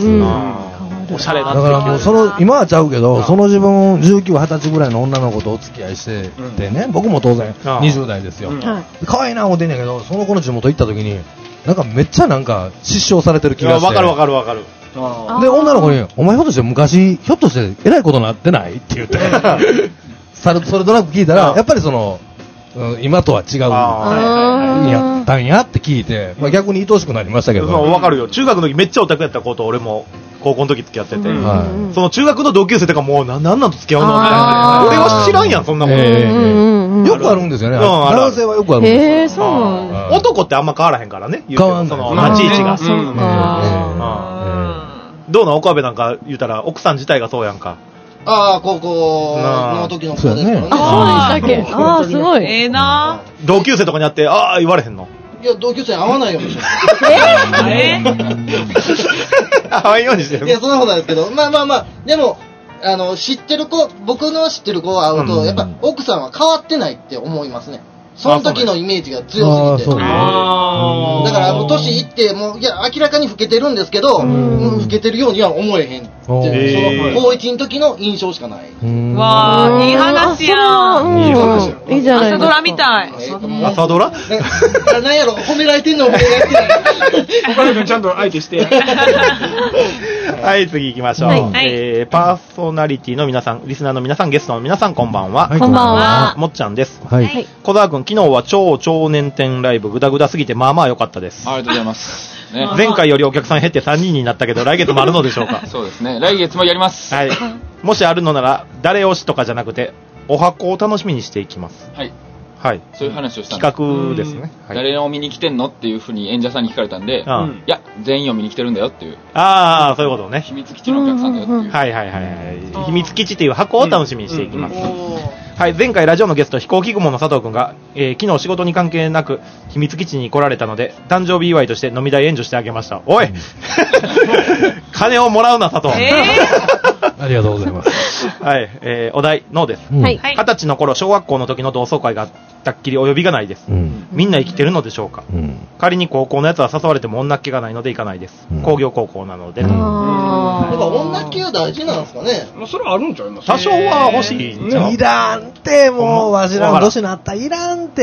おしゃれな。 だからもうその今はちゃうけど、その自分じゅうきゅう、はたちぐらいの女の子とお付き合いしててね、僕も当然にじゅう代ですよ。可愛いな思ってんねんけど、その子の地元行った時に。なんかめっちゃなんか失笑されてる気がして。 わかるわかるわかる。 で、女の子に、お前ひょっとして昔、ひょっとしてえらいことなってないって言って、それとなく聞いたら、やっぱりその、うん、今とは違う、やったんやって聞いて、まあ、逆に愛おしくなりましたけど。 わかるよ。中学の時めっちゃオタクやった子と俺も高校の時付き合ってて、うんはい、その中学の同級生とかもうな、なんなんと付き合うのみたいな。俺は知らんやん、そんなこと。えー、よくあるんですよね。うん、男性はよくあるんですよ。 えー、そうなんだ。 男ってあんま変わらへんからね。 変わんない。 その立ち位置が。そうか。どうな岡部なんか言うたら奥さん自体がそうやんか。 ああ、高校の時の子ですからね。 あ、そうでしたっけ。ああ、すごい。ええな。 同級生とかに会って、ああ、言われへんの。 いや、同級生に会わないようにしてる。 えぇ会わんようにしてる。 いや、そんなことないですけど、まあまあまあ、でも、あの、知ってる子、僕の知ってる子が会うと、やっぱ奥さんは変わってないって思いますね。その時のイメージが強すぎて。だから、あの、年いって、もう、いや、明らかに老けてるんですけど、うん、老けてるようには思えへんって。その、高一の時の印象しかない。 わー、いい話やん。 いい話やん。いいじゃない。 朝ドラみたい。 朝ドラなんやろ、褒められてんの褒められてない。 岡部君ちゃんと相手して。 はい、次行きましょう。はいえー、パーソナリティの皆さん、リスナーの皆さん、ゲストの皆さん、こんばんは。 こんばんは。 もっちゃんです。 はい。 小沢君、昨日は超超年展ライブ、ぐだぐだすぎて、まあまあ良かったです。 ありがとうございます。ね、 前回よりお客さん減ってさんにんになったけど、来月もあるのでしょうか。 そうですね。来月もやります。 はい。もしあるのなら、誰推しとかじゃなくて、お箱を楽しみにしていきます。 はい。 はい。 そういう話をしたんです。 企画ですね。 はい、誰を見に来てんのっていうふうに演者さんに聞かれたんで、うん、いや、全員を見に来てるんだよっていう。 ああ、そういうことね。 秘密基地のお客さんだよっていう。 はいはいはいはい。秘密基地っていう箱を楽しみにしていきます。はい、前回ラジオのゲスト、飛行機雲の佐藤くんが、えー、昨日仕事に関係なく秘密基地に来られたので、誕生日祝いとして飲み代援助してあげました。おい金をもらうな、佐藤。えー、ありがとうございます。 はい、えー、お題、ノーです。はい。二十歳の頃、小学校の時の同窓会があったっきりお呼びがないです。うん、みんな生きてるのでしょうか、うん、仮に高校のやつは誘われても女っ気がないので行かないです。うん、工業高校なので。うん、 あやっぱ女っ気は大事なんですかね。 まあ、それはあるんちゃいます多少は欲しいんちゃう、 いらんって、もう、わしらの年なったらいらんって。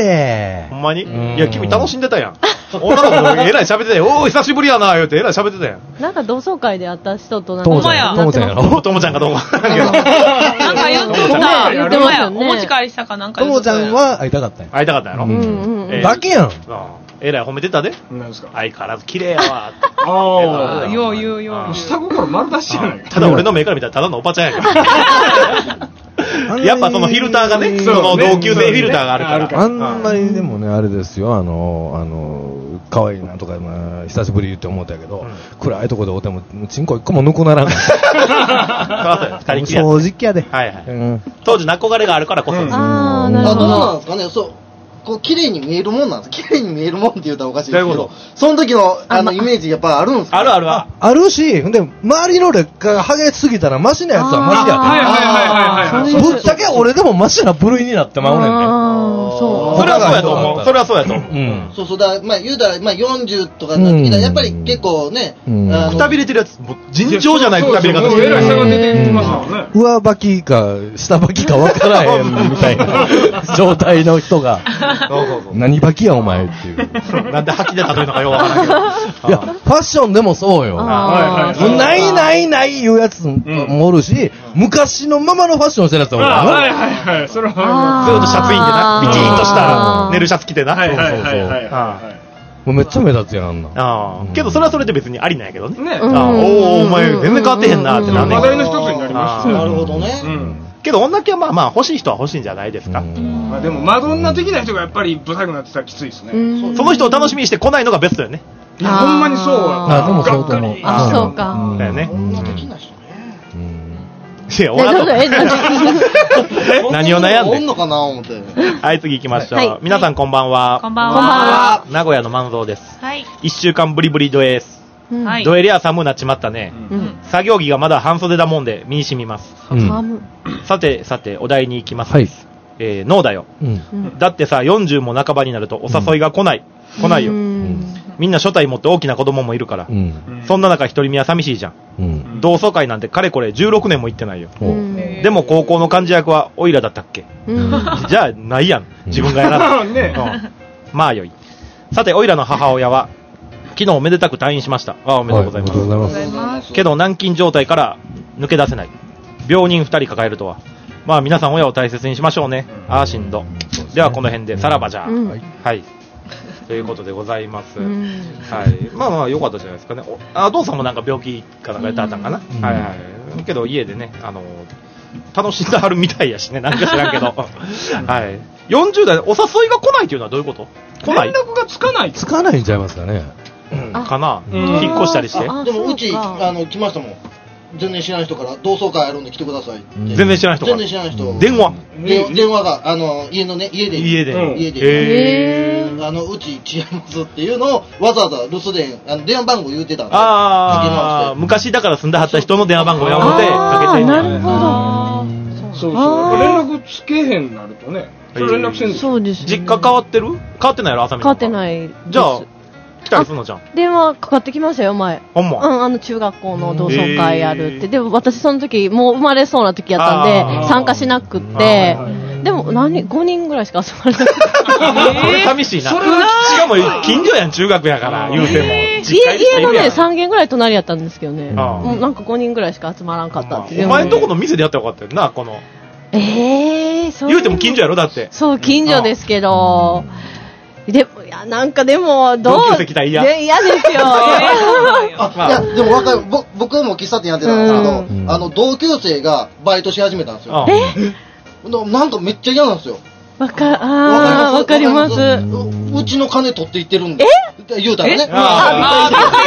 ほんまに、いや、君楽しんでたやん。女の子もえらい喋ってたよ。おー、久しぶりやな、言うてえらい喋ってたやん。 なんか同窓会で会った人となんか。 ともちゃん、ともちゃんやろ。 ともちゃんかどうか。なんか言ってた。言ってましたよね。お持ち帰りしたかなんかともちゃんは会いたかったんや。 会いたかったやろ。 だけやん。 えらい褒めてたで。 何ですか。 相変わらず綺麗やわ。 ああ、よう言うよう。 下心丸出しじゃないか。 ただ俺の目から見たらただのおばちゃんやから。やっぱそのフィルターがね、その同級生フィルターがあるから。 あんまりでもね、あれですよ、あの、あの、可愛いなとか、まあ、久しぶり言って思ったけど、暗いとこでおっても、チンコ一個も抜くならない。正直やで。 はいはい。当時の憧れがあるからこそ。 ああ、なるほど。 どうなんですかね、そう。こう綺麗に見えるもんなんです。綺麗に見えるもんって言うたらおかしいですけど、その時のあのイメージやっぱあるんですか。 あるあるあるし、で周りの劣化が激しすぎたらマシなやつはマシやで。 はいはいはいはい。 ぶっちゃけ俺でもマシな部類になってまうねんね。 そう。それはそうやと思う。それはそうやと思う。うん。 そうそうだ、まあ言うたらまあよんじゅうとかになってきたらやっぱり結構ね、 くたびれてるやつ、尋常じゃないくたびれ方してる。 上履きか下履きか分からへんみたいな状態の人が。何履きやお前っていう。 なんで履きで例えるのかよくわからないけど。 いや、ファッションでもそうよ。ないないない言うやつもおるし、昔のままのファッションしてるやつもおるから。 はいはいはい。それはずっとシャツインでな、ビチーンとした寝るシャツ着てな。 はいはいはいはい。 もうめっちゃ目立つやん、あんな。 ああ。けどそれはそれで別にありなんやけどね。 ね。 おお、お前全然変わってへんなってなんねん。 話題の一つになりました。 なるほどね。 けど女っ気はまあまあ欲しい人は欲しいんじゃないですか。 まあでもマドンナ的な人がやっぱりブサイクになってたらきついですね。 その人を楽しみにして来ないのがベストよね。 いやほんまにそう。 あでもそうと思う。 あそうか。 だよね。 女的な人ね。 いや、俺何を悩んでおんのかな思って。 はい、次行きましょう。はい、皆さんこんばんは。 こんばんは。 名古屋の万蔵です。 はい。 一週間ブリブリドエース。はい。ドエリア寒なっちまったね。うん。作業着がまだ半袖だもんで身に染みます。うん、さて、さて、お題に行きます。はい。えー、ノーだよ。うん。だってさ、よんじゅうも半ばになるとお誘いが来ない。うん、来ないよ。うん。みんな初対持って大きな子供もいるから。うん。そんな中一人身は寂しいじゃん。うん。同窓会なんてかれこれじゅうろくねんも行ってないよ。うん。でも高校の幹事役はオイラだったっけ？うん。じゃあ、ないやん。自分がやらない。ね。うん。まあよい。さて、オイラの母親は、昨日めでたく退院しました。ああ、おめでとうございます。はい、おめでとうございます。けど、軟禁状態から抜け出せない。病人二人抱えるとは。まあ、皆さん親を大切にしましょうね。ああ、しんど。では、この辺で、さらばじゃ。うん、はい。ということでございます。うん、はい。まあまあ、良かったじゃないですかね。お、お父さんもなんか病気かなんかやってはったんかな。うん、はいはい。けど、家でね、あの、楽しんではるみたいやしね。なんか知らんけど。はい。よんじゅう代でお誘いが来ないっていうのはどういうこと？来ない？ 連絡がつかない？ つかないんちゃいますかね。 かな、引っ越したりして。 でもうちあの来ましたもん。全然知らない人から同窓会あるんで来てくださいって。 全然知らない人から。 全然知らない人。 電話。 電話があの家のね家で家で家で。あのうち違いますっていうのをわざわざ留守電あの電話番号言ってたんで。 ああ昔だから住んではった人の電話番号を読んでかけて。 なるほど。そうそう。連絡つけへんなるとね。それ連絡せん。 そうです。 実家変わってる？変わってないやろ朝見。 変わってない。 じゃあ。来たりするのじゃん。 電話かかってきましたよ前。 ほんま。 うん、あの中学校の同窓会やるって。でも私その時もう生まれそうな時やったんで参加しなくって。でも何ごにんぐらいしか集まらなくて。 これ寂しいな。それはしかも近所やん中学やから言うても。 家のねさん軒ぐらい隣やったんですけどね。もうなんかごにんぐらいしか集まらんかったって。 お前んとこの店でやったらよかったよなこの。 ええそう。 言うても近所やろだって。 そう近所ですけど。でもいやなんかでもどう同級生来たら嫌嫌ですよあいやでもわかるぼ僕も喫茶店やってたんですけど、うん、あの同級生がバイトし始めたんですよ。えなんかめっちゃ嫌なんですよ。 わかあわかります。 うちの金取っていってるんでえ言うたらね。 あ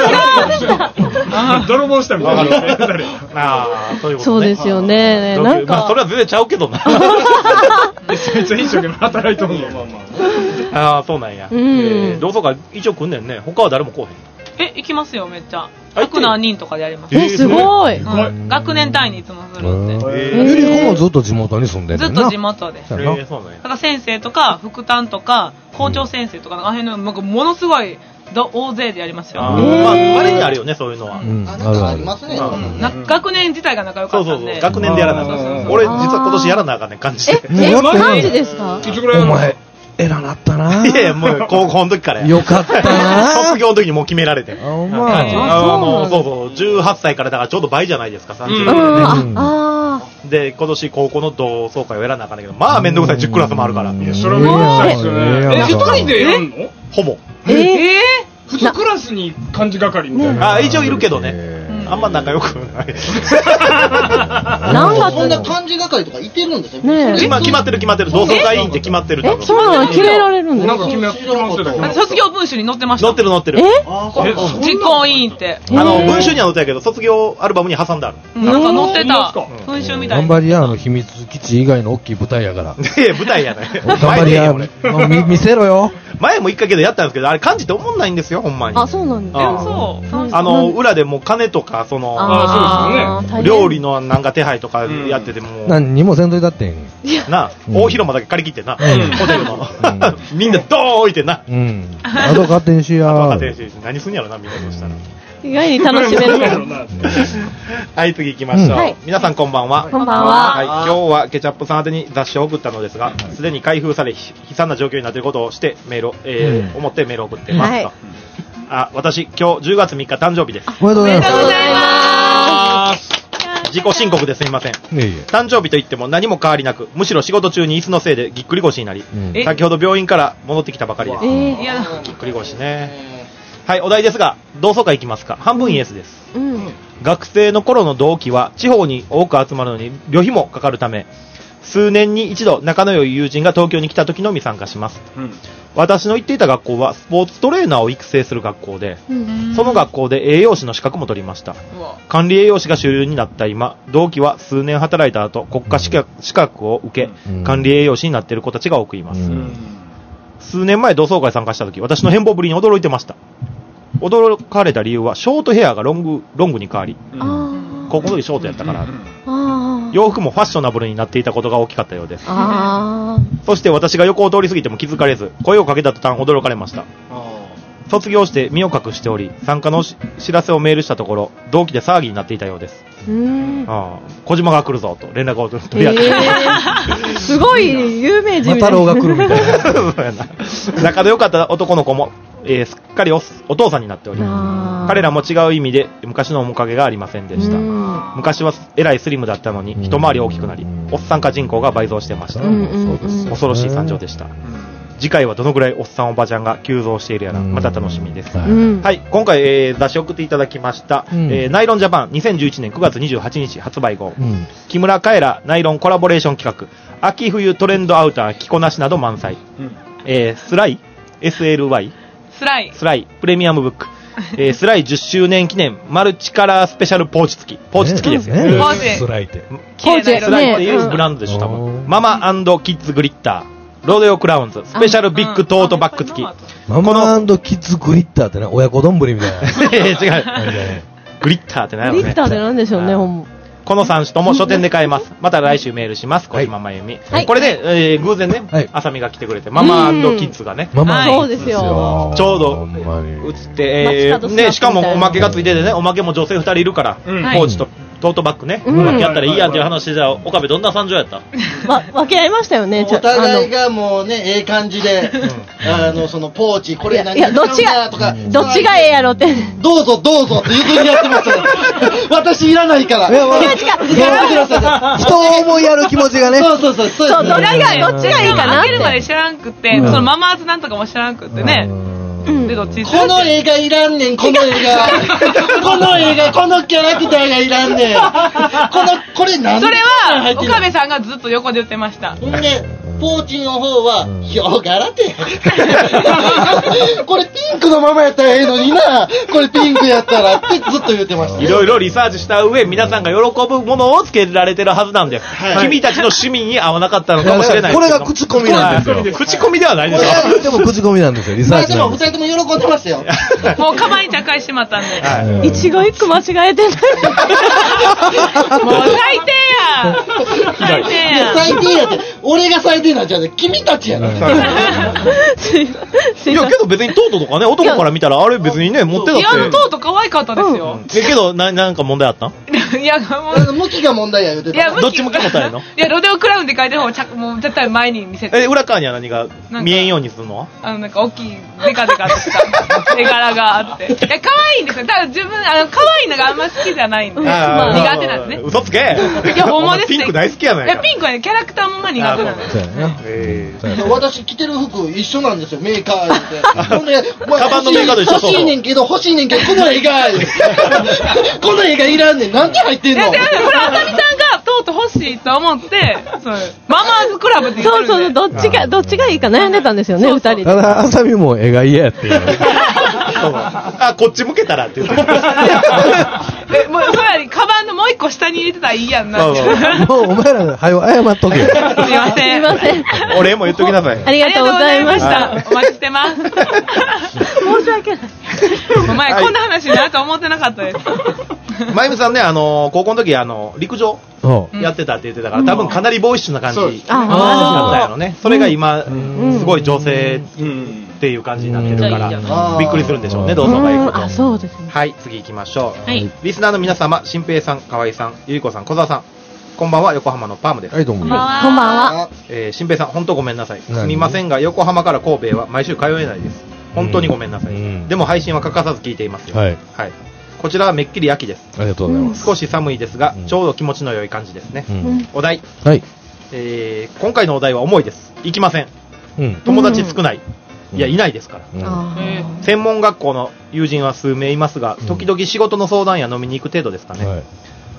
あ泥棒したみたいな。 ああそういうことね。 そうですよね。なんかそれは全然ちゃうけどな。 めちゃめちゃ一生懸命働いとんの。まあまあ。ああそうなんや。うんえー、同窓会一応来んねんね。他は誰も来おへん。 え行きますよめっちゃ。百何人とかでやります。 えすごい。 学年単位にいつもするんで。 ゆり子もずっと地元に住んでる。 ずっと地元です。えー、そうなんや。だから先生とか副担とか校長先生とかあの辺のなんかものすごい大勢でやりますよ。 まああれにあるよねそういうのは。 ありますね。 学年自体が仲良かったんで。 そうそうそう学年でやらなあかん。俺実は今年やらなあかんね感じで。 え感じですか？ いつぐらいお前。偉なったな。 いやいや、もう高校の時からや。 よかったな。 卒業の時にもう決められて。あ、まあ、あの、そうそう、じゅうはっさいからだからちょうど倍じゃないですか、さんじゅうねんで。で、今年高校の同窓会をやらなあかんねんけど、まあめんどくさいじゅうクラスもあるから。いや、 それはめんどくさいですよね。え、一人でやんの？ ほぼ。 えぇ普通クラスに幹事係みたいな。 あ、一応いるけどね。あんま仲良くない。 なんかそんな漢字係とかいてるんですよ。ね今決まってる決まってる。同窓会委員って決まってる。 え、そうなの決められるんですか？ なんか決められて卒業文集に載ってました。 載ってる載ってる。 え？ 実行委員って。 あの文集には載ってたけど卒業アルバムに挟んである。 なんか載ってた。文集みたいな。 頑張り屋の秘密基地以外の大きい舞台やから。 いや舞台やね。 頑張り屋見せろよ。 前も一回けどやったんですけどあれ漢字って思んないんですよほんまに。 あそうなんだ。 そう。 あの裏でも金とかその。料理のなんか手配とかやってても何にもせんといたってんな大広間だけ借り切ってなホテルのみんなドーン置いてなあと勝手にしや何すんやろなみんなとしたら意外に楽しめるからはい次行きましょう皆さんこんばんはこんばんは今日はケチャップさん宛てに雑誌を送ったのですがすでに開封され悲惨な状況になっていることをしてメールを思ってメールを送ってますとあ、私、今日じゅうがつみっか誕生日です。 おめでとうございます。自己申告ですみません。誕生日といっても何も変わりなく、むしろ仕事中に椅子のせいでぎっくり腰になり、うん、先ほど病院から戻ってきたばかりです。えー、ぎっくり腰ね。はい、お題ですが、同窓会行きますか？半分イエスです。うん、学生の頃の同期は地方に多く集まるのに旅費もかかるため、 数年に一度仲の良い友人が東京に来た時のみ参加します、うん、私の行っていた学校はスポーツトレーナーを育成する学校で、うん、その学校で栄養士の資格も取りました。管理栄養士が主流になった今、同期は数年働いた後国家資格、資格を受け、うん、管理栄養士になっている子たちが多くいます、うん、数年前同窓会参加した時、私の変貌ぶりに驚いてました。驚かれた理由はショートヘアがロング、ロングに変わり、うん、高校の時ショートやったから、うん、洋服もファッショナブルになっていたことが大きかったようです。あそして私が横を通り過ぎても気づかれず、声をかけた途端驚かれました。卒業して身を隠しており、参加の知らせをメールしたところ、同期で騒ぎになっていたようです。うんあ小島が来るぞと連絡を取り合って、えー、すごい有名人みたいな。 太郎が来るみたいな。 仲の良かった男の子も、えー、すっかり お, お父さんになっており、彼らも違う意味で昔の面影がありませんでした。昔はえらいスリムだったのに一回り大きくなり、おっさん化人口が倍増してました。恐ろしい惨状でした。次回はどのぐらいおっさんおばちゃんが急増しているやら、また楽しみです、うんはい、今回、えー、雑誌送っていただきました、うんえー、ナイロンジャパンにせんじゅういちねんくがつにじゅうはちにち発売号、うん、木村カエラナイロンコラボレーション企画秋冬トレンドアウター着こなしなど満載、うんえー、スライ エスエルワイスライスライプレミアムブックえー、スライじゅっしゅうねん記念マルチカラースペシャルポーチ付きポーチ付きですよ、ねね、ポーチスライってポーチスライっていうブランドでしょ多分ママ&キッズグリッターロードヨークラウンズスペシャルビッグトートバッグ付きママ&キッズグリッターってね親子丼みたいな違うグリッターって何やろねグリッターって何でしょうねほんこのさん種とも書店で買えます。また来週メールします。小島真由美。はい、これで、えー、偶然ね、はい、あさみが来てくれて、ママ&キッズがね、 ママそうですよ。 ちょうど映って、えー、ね、しかもおまけがついててね、おまけも女性ふたりいるから、うん、ポーチとトートバッグね、うん、分け合ったらいいやんっていう話で、岡部どんな惨状やった？ わ分け合いましたよね。 お互いがもうね、ええ感じで、あのそのポーチこれ何いやどっちがとか、どっちがええやろって。 どうぞどうぞって言うてやってました。私いらないから。 違う違う。 人を思いやる気持ちがね。 そうそうそう。 そうどれがどっちがいいかなって。 開けるまで知らんくて、そのママーズなんとかも知らんくてね。でどっちこの映画いらんねんこの映画この映画このキャラクターがいらんねんこのこれ何それは岡部さんがずっと横で言ってました。 ほんでポーチの方はヒョウ柄ってこれピンクのままやったらええのになこれピンクやったらってずっと言ってました。 いろいろリサーチした上皆さんが喜ぶものをつけられてるはずなんです、はい、君たちの趣味に合わなかったのかもしれない。 これが口コミなんですよ。 口コミではないでしょ。 でも口コミなんですよ。リサーチなんです。 まあ、でもふたりとも喜んでましたよ。 もうカバンに着火してしまったんで、 はい、一語一句間違えてないもう最低や最低や最低やって俺が最低なんじゃね君たちやな。いやけど別にトートとかね男から見たらあれ別にね持ってたって。いやトート可愛かったですよ、うん、 けどななんか問題あったん？ いやもう向きが問題や言うてた。 いやどっち向きもたいの？ いやロデオクラウンで書いてる方ちもう絶対前に見せて。 え裏側には何が見えんようにするのは？ あのなんか大きいデカデカとした絵柄があって。いや可愛いんですよ。ただ自分あの可愛いのがあんま好きじゃないんで、まあ、苦手なんですね。 嘘つけ。 いやほんまですね。 ピンク大好きやないか。 いやピンクはねキャラクターもまあ苦手なんです。 えー、私着てる服一緒なんですよメーカーで。ほんで、 まあ、カバンのメーカーと一緒。 欲しいねんけど欲しいねんけどこの絵がこの絵がいらんねん。なんで入ってんの？いやこれあさみさんがとうとう欲しいと思ってそうママーズクラブって言ってるんで。 そうそうどっちがどっちがいいか悩んでたんですよね二人で。 ただあさみも絵が嫌やっていう。 あこっち向けたらって言ってえもうそれカバンのもう一個下に入れてたらいいやんな。 もうお前らはよ謝っとけよ。 すいません。すいません。 お礼も言っときなさい。 ありがとうございました。 お待ちしてます。申し訳ない。お前、はい、こんな話になると思ってなかったです。 まゆみさんね、あのー、高校の時あの陸上やってたって言ってたから、多分かなりボーイッシュな感じだったやろね。それが今、すごい女性っていう感じになってるから、びっくりするんでしょうね、同窓会行くと。 あ、そうですね。 はい、次行きましょう。はい、リスナーの皆様、新平さん、河合さん、ゆりこさん、小沢さん、こんばんは、横浜のパームです。 はい、どうも。こんばんは。 えー、新平さん、本当ごめんなさい。すみませんが、横浜から神戸へは毎週通えないです。本当にごめんなさい。でも配信は欠かさず聞いていますよ。はい。はい。こちらはめっきり秋です。 ありがとうございます。 少し寒いですが、ちょうど気持ちの良い感じですね。お題。 はい。 えー、今回のお題は重いです。行きません。友達少ない。いや、いないですから。専門学校の友人は数名いますが、時々仕事の相談や飲みに行く程度ですかね。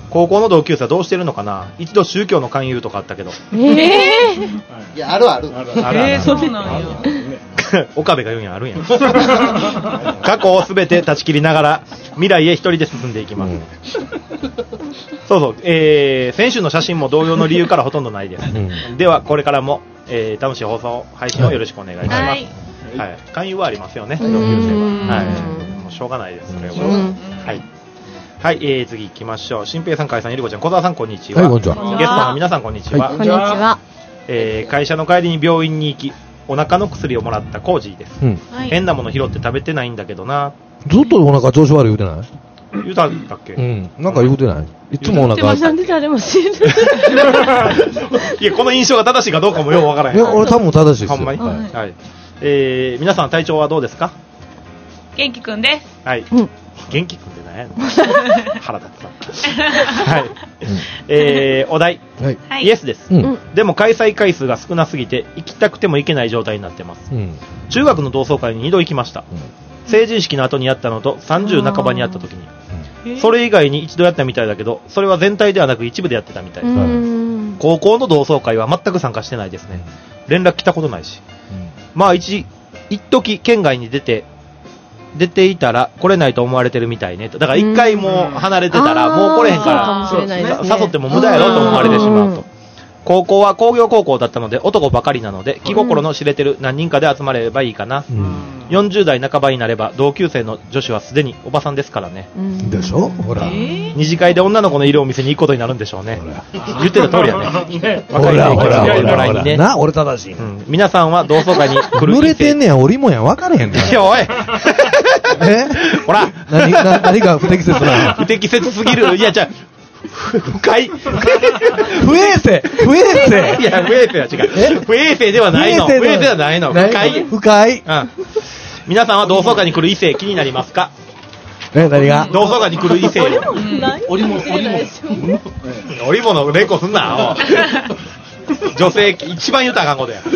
高校の同級生はどうしてるのかな。一度宗教の勧誘とかあったけど。 ええいや、あるある。 あるある。 えー、そうなんや。 岡部が言うんや、あるんや。過去をすべて断ち切りながら、未来へ一人で進んでいきます。うん、そうそう、えー、先週の写真も同様の理由からほとんどないです。うん、では、これからも、えー、楽しい放送、配信をよろしくお願いします。はい。はい、勧誘はありますよね、同級生は。はい。もうしょうがないです、それは。はい。はい、えー、次行きましょう。新平さん、海さん、ゆりこちゃん、小沢さん、こんにちは。 はい、こんにちは。 ゲストの皆さん、こんにちは。 こんにちは。 えー、会社の帰りに病院に行き、お腹の薬をもらったコージーです、うん、変なもの拾って食べてないんだけどな。ずっとお腹調子悪い言うてない言うたんだっけ。 うん、なんか言うてないいつもお腹なんで誰も知るいや、この印象が正しいかどうかもよくわからへん。 いや、俺多分正しいですよ。 ほんまに、はいはい、えー、皆さん体調はどうですか。 元気くんです。 はい、うん、元気くんって何やねん腹立つなはい、えー、お題、はい、イエスです、うん、でも開催回数が少なすぎて行きたくても行けない状態になってます、うん、中学の同窓会ににど行きました、うん、成人式の後にやったのとさんじゅう半ばにやった時に、それ以外に一度やったみたいだけど、それは全体ではなく一部でやってたみたいです。高校の同窓会は全く参加してないですね。連絡来たことないし、うん、まあ一一時県外に出て出ていたら来れないと思われてるみたいねと。だから一回もう離れてたらもう来れへんから、そうですね、誘っても無駄やろと思われてしまうと。高校は工業高校だったので男ばかりなので気心の知れてる何人かで集まればいいかな、うん、よんじゅう代半ばになれば同級生の女子はすでにおばさんですからね、 うん、でしょほら、えー、二次会で女の子のいるお店に行くことになるんでしょうね。言ってた通りやね若いねほらほらほらねな俺正しい、 うん、皆さんは同窓会に来る濡れてんねや俺もや分かれへんねんいやおいえほら何な何が不適切な不適切すぎる。いやじゃあ深い不衛生不衛生いや不衛生は違う不衛生ではないの不衛生ではないの深い深い、 うん、皆さんは同窓会に来る異性気になりますか。 え何が同窓会に来る異性織物織物織物連呼すんな女性一番言うたらあかんことや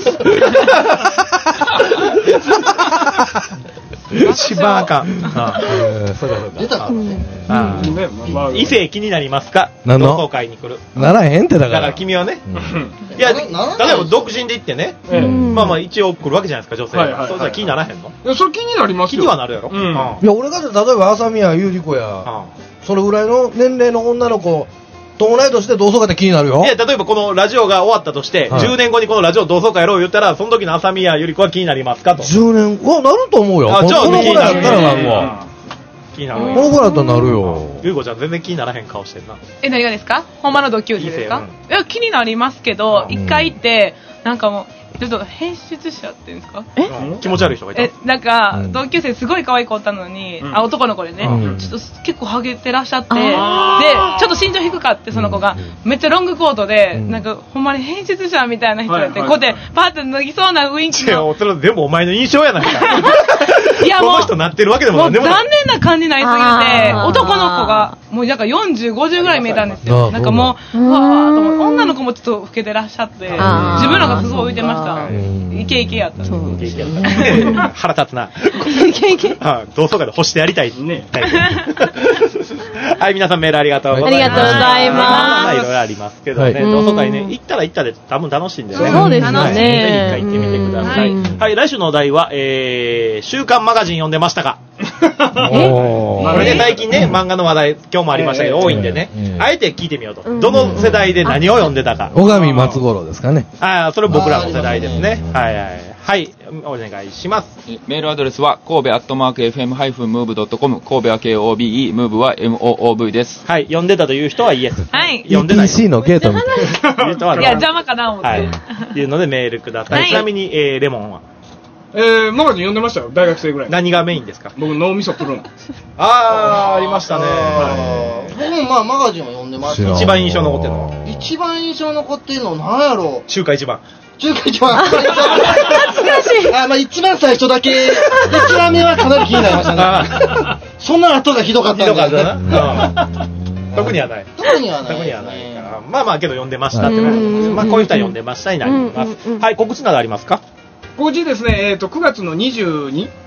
一番あかん。 出たからね。 異性気になりますか。同窓会に来る。 ならへんってだから。 だから君はね。いや、例えば独身で行ってね。まあまあ一応来るわけじゃないですか、女性が。そうじゃ気にならへんの。 いや、それ気になりますよ。 気にはなるやろ。 いや、俺が例えば浅宮ゆり子や、それぐらいの年齢の女の子。同い年で同窓会って気になるよ。 いや、例えばこのラジオが終わったとして、はい、じゅうねんごにこのラジオ同窓会やろう言ったら、その時の浅宮ゆり子は気になりますかと。 じゅうねんはなると思うよ。 あ、じゃあこの子らやったらなるわ。 気になる。 この子らやったらなるよ。 ゆり子ちゃん全然気にならへん顔してるな。 え、何がですか。ほんまの同級生ですか。いや、気になりますけど、一回行って、なんかもう、ちょっと変質者っていうんですか。 え、気持ち悪い人がいた。 え、なんか、うん、同級生すごい可愛い子おったのに、うん、あ、男の子でね、うん、ちょっと結構ハゲてらっしゃって、で、ちょっと身長低かってその子が、うん、めっちゃロングコートで、うん、なんかほんまに変質者みたいな人やって、はいはい、こうでパーって脱ぎそうな雰囲気の。 いや、それでもお前の印象やないか。いやもうこの人なってるわけでもなんでもない。 もう残念な感じになりすぎて、男の子がもうなんかよんじゅう、ごじゅうぐらい見えたんですよ。なんかもう、うわーと思って、女の子もちょっと老けてらっしゃって、自分らがすごい浮いてました。イケイケやった。イケイケやった。腹立つな。 イケイケ。 同窓会で干してやりたいね。はい、皆さんメールありがとうございます。 ありがとうございます。 まあいろいろありますけどね、同窓会ね、行ったら行ったで多分楽しいんでね。 そうですね。 ぜひ一回行ってみてください。はい、来週のお題は、えー、週刊マガジン読んでましたか。これで最近ね、漫画の話題、今日もありましたけど、多いんでね、あえて聞いてみようと。どの世代で何を読んでたか。 小上松五郎ですかね。 ああ、それ僕らの世代ですね。はいはい。はい、お願いします。 メールアドレスは、神戸アットマーク エフエムハイフンムーブドットコム、神戸は ケーオービーイー、ムーブは エムオーオーブイ です。 はい、読んでたという人はイエス。 はい。 読んでない。 イーティーシー のゲートみたいな。いや、邪魔かな思って。 はい。いうのでメールください。ちなみに、えー、レモンはえー、マガジン読んでましたよ、大学生ぐらい。 何がメインですか。 僕、脳みそプルーン。 あー、ありましたね。 僕もまあマガジンを読んでました。 一番印象残ってるの一番印象残ってるのなんやろう。 中華一番。 中華一番。 懐かしい。 あ、まあ一番最初だけ、一番目はかなり気になりましたね。その後がひどかったんだ。 ひどかったな。特にはない。 特にはない。 特にはないから。まあまあけど読んでましたってなります。まあこういう人は読んでましたになります。はい、告知などありますか。 告知ですね、えっと、くがつのにじゅうに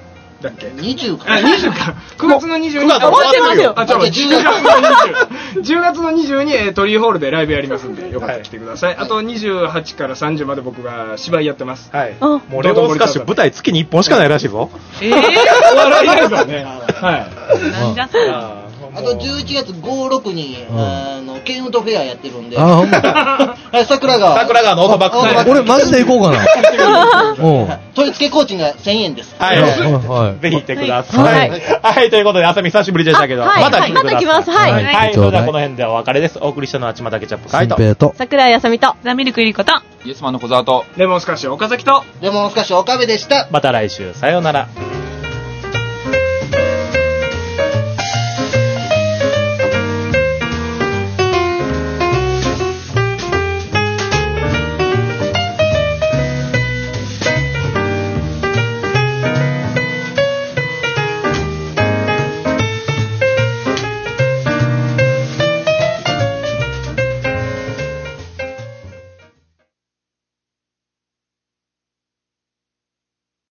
だっけにじゅう か。 あ、にじゅうか。くがつのにじゅうに。 終わってますよ。 あ、ちょ、じゅうがつのにじゅう。じゅうがつのにじゅうに、えー、トリーホールでライブやりますんで、よかったら来てください。あとにじゅうはちからさんじゅうまで僕が芝居やってます。 はい。もうレモンスカッシュ舞台月にいっぽんしかないらしいぞ。 えぇ、 お笑いライブはね。はい。 なんじゃそりゃ。 あとじゅういちがつご、ろくに、あの、ケンウッドフェアやってるんで。 あ、ほんま。 はい、桜川。 桜川のオートバック。 俺マジで行こうかな。 取り付け工賃がせんえんです。 はい。ぜひ行ってください。はい。ということで、あさみ久しぶりでしたけど、また来てください。 また来ます。はい。 はい。それではこの辺でお別れです。お送りしたのはちまたケチャップカイト。 桜井あさみと。 ザミルクイリコと。 イエスマンの小沢と。 レモンスカッシュ岡崎と。 レモンスカッシュ岡部でした。 また来週、さようなら。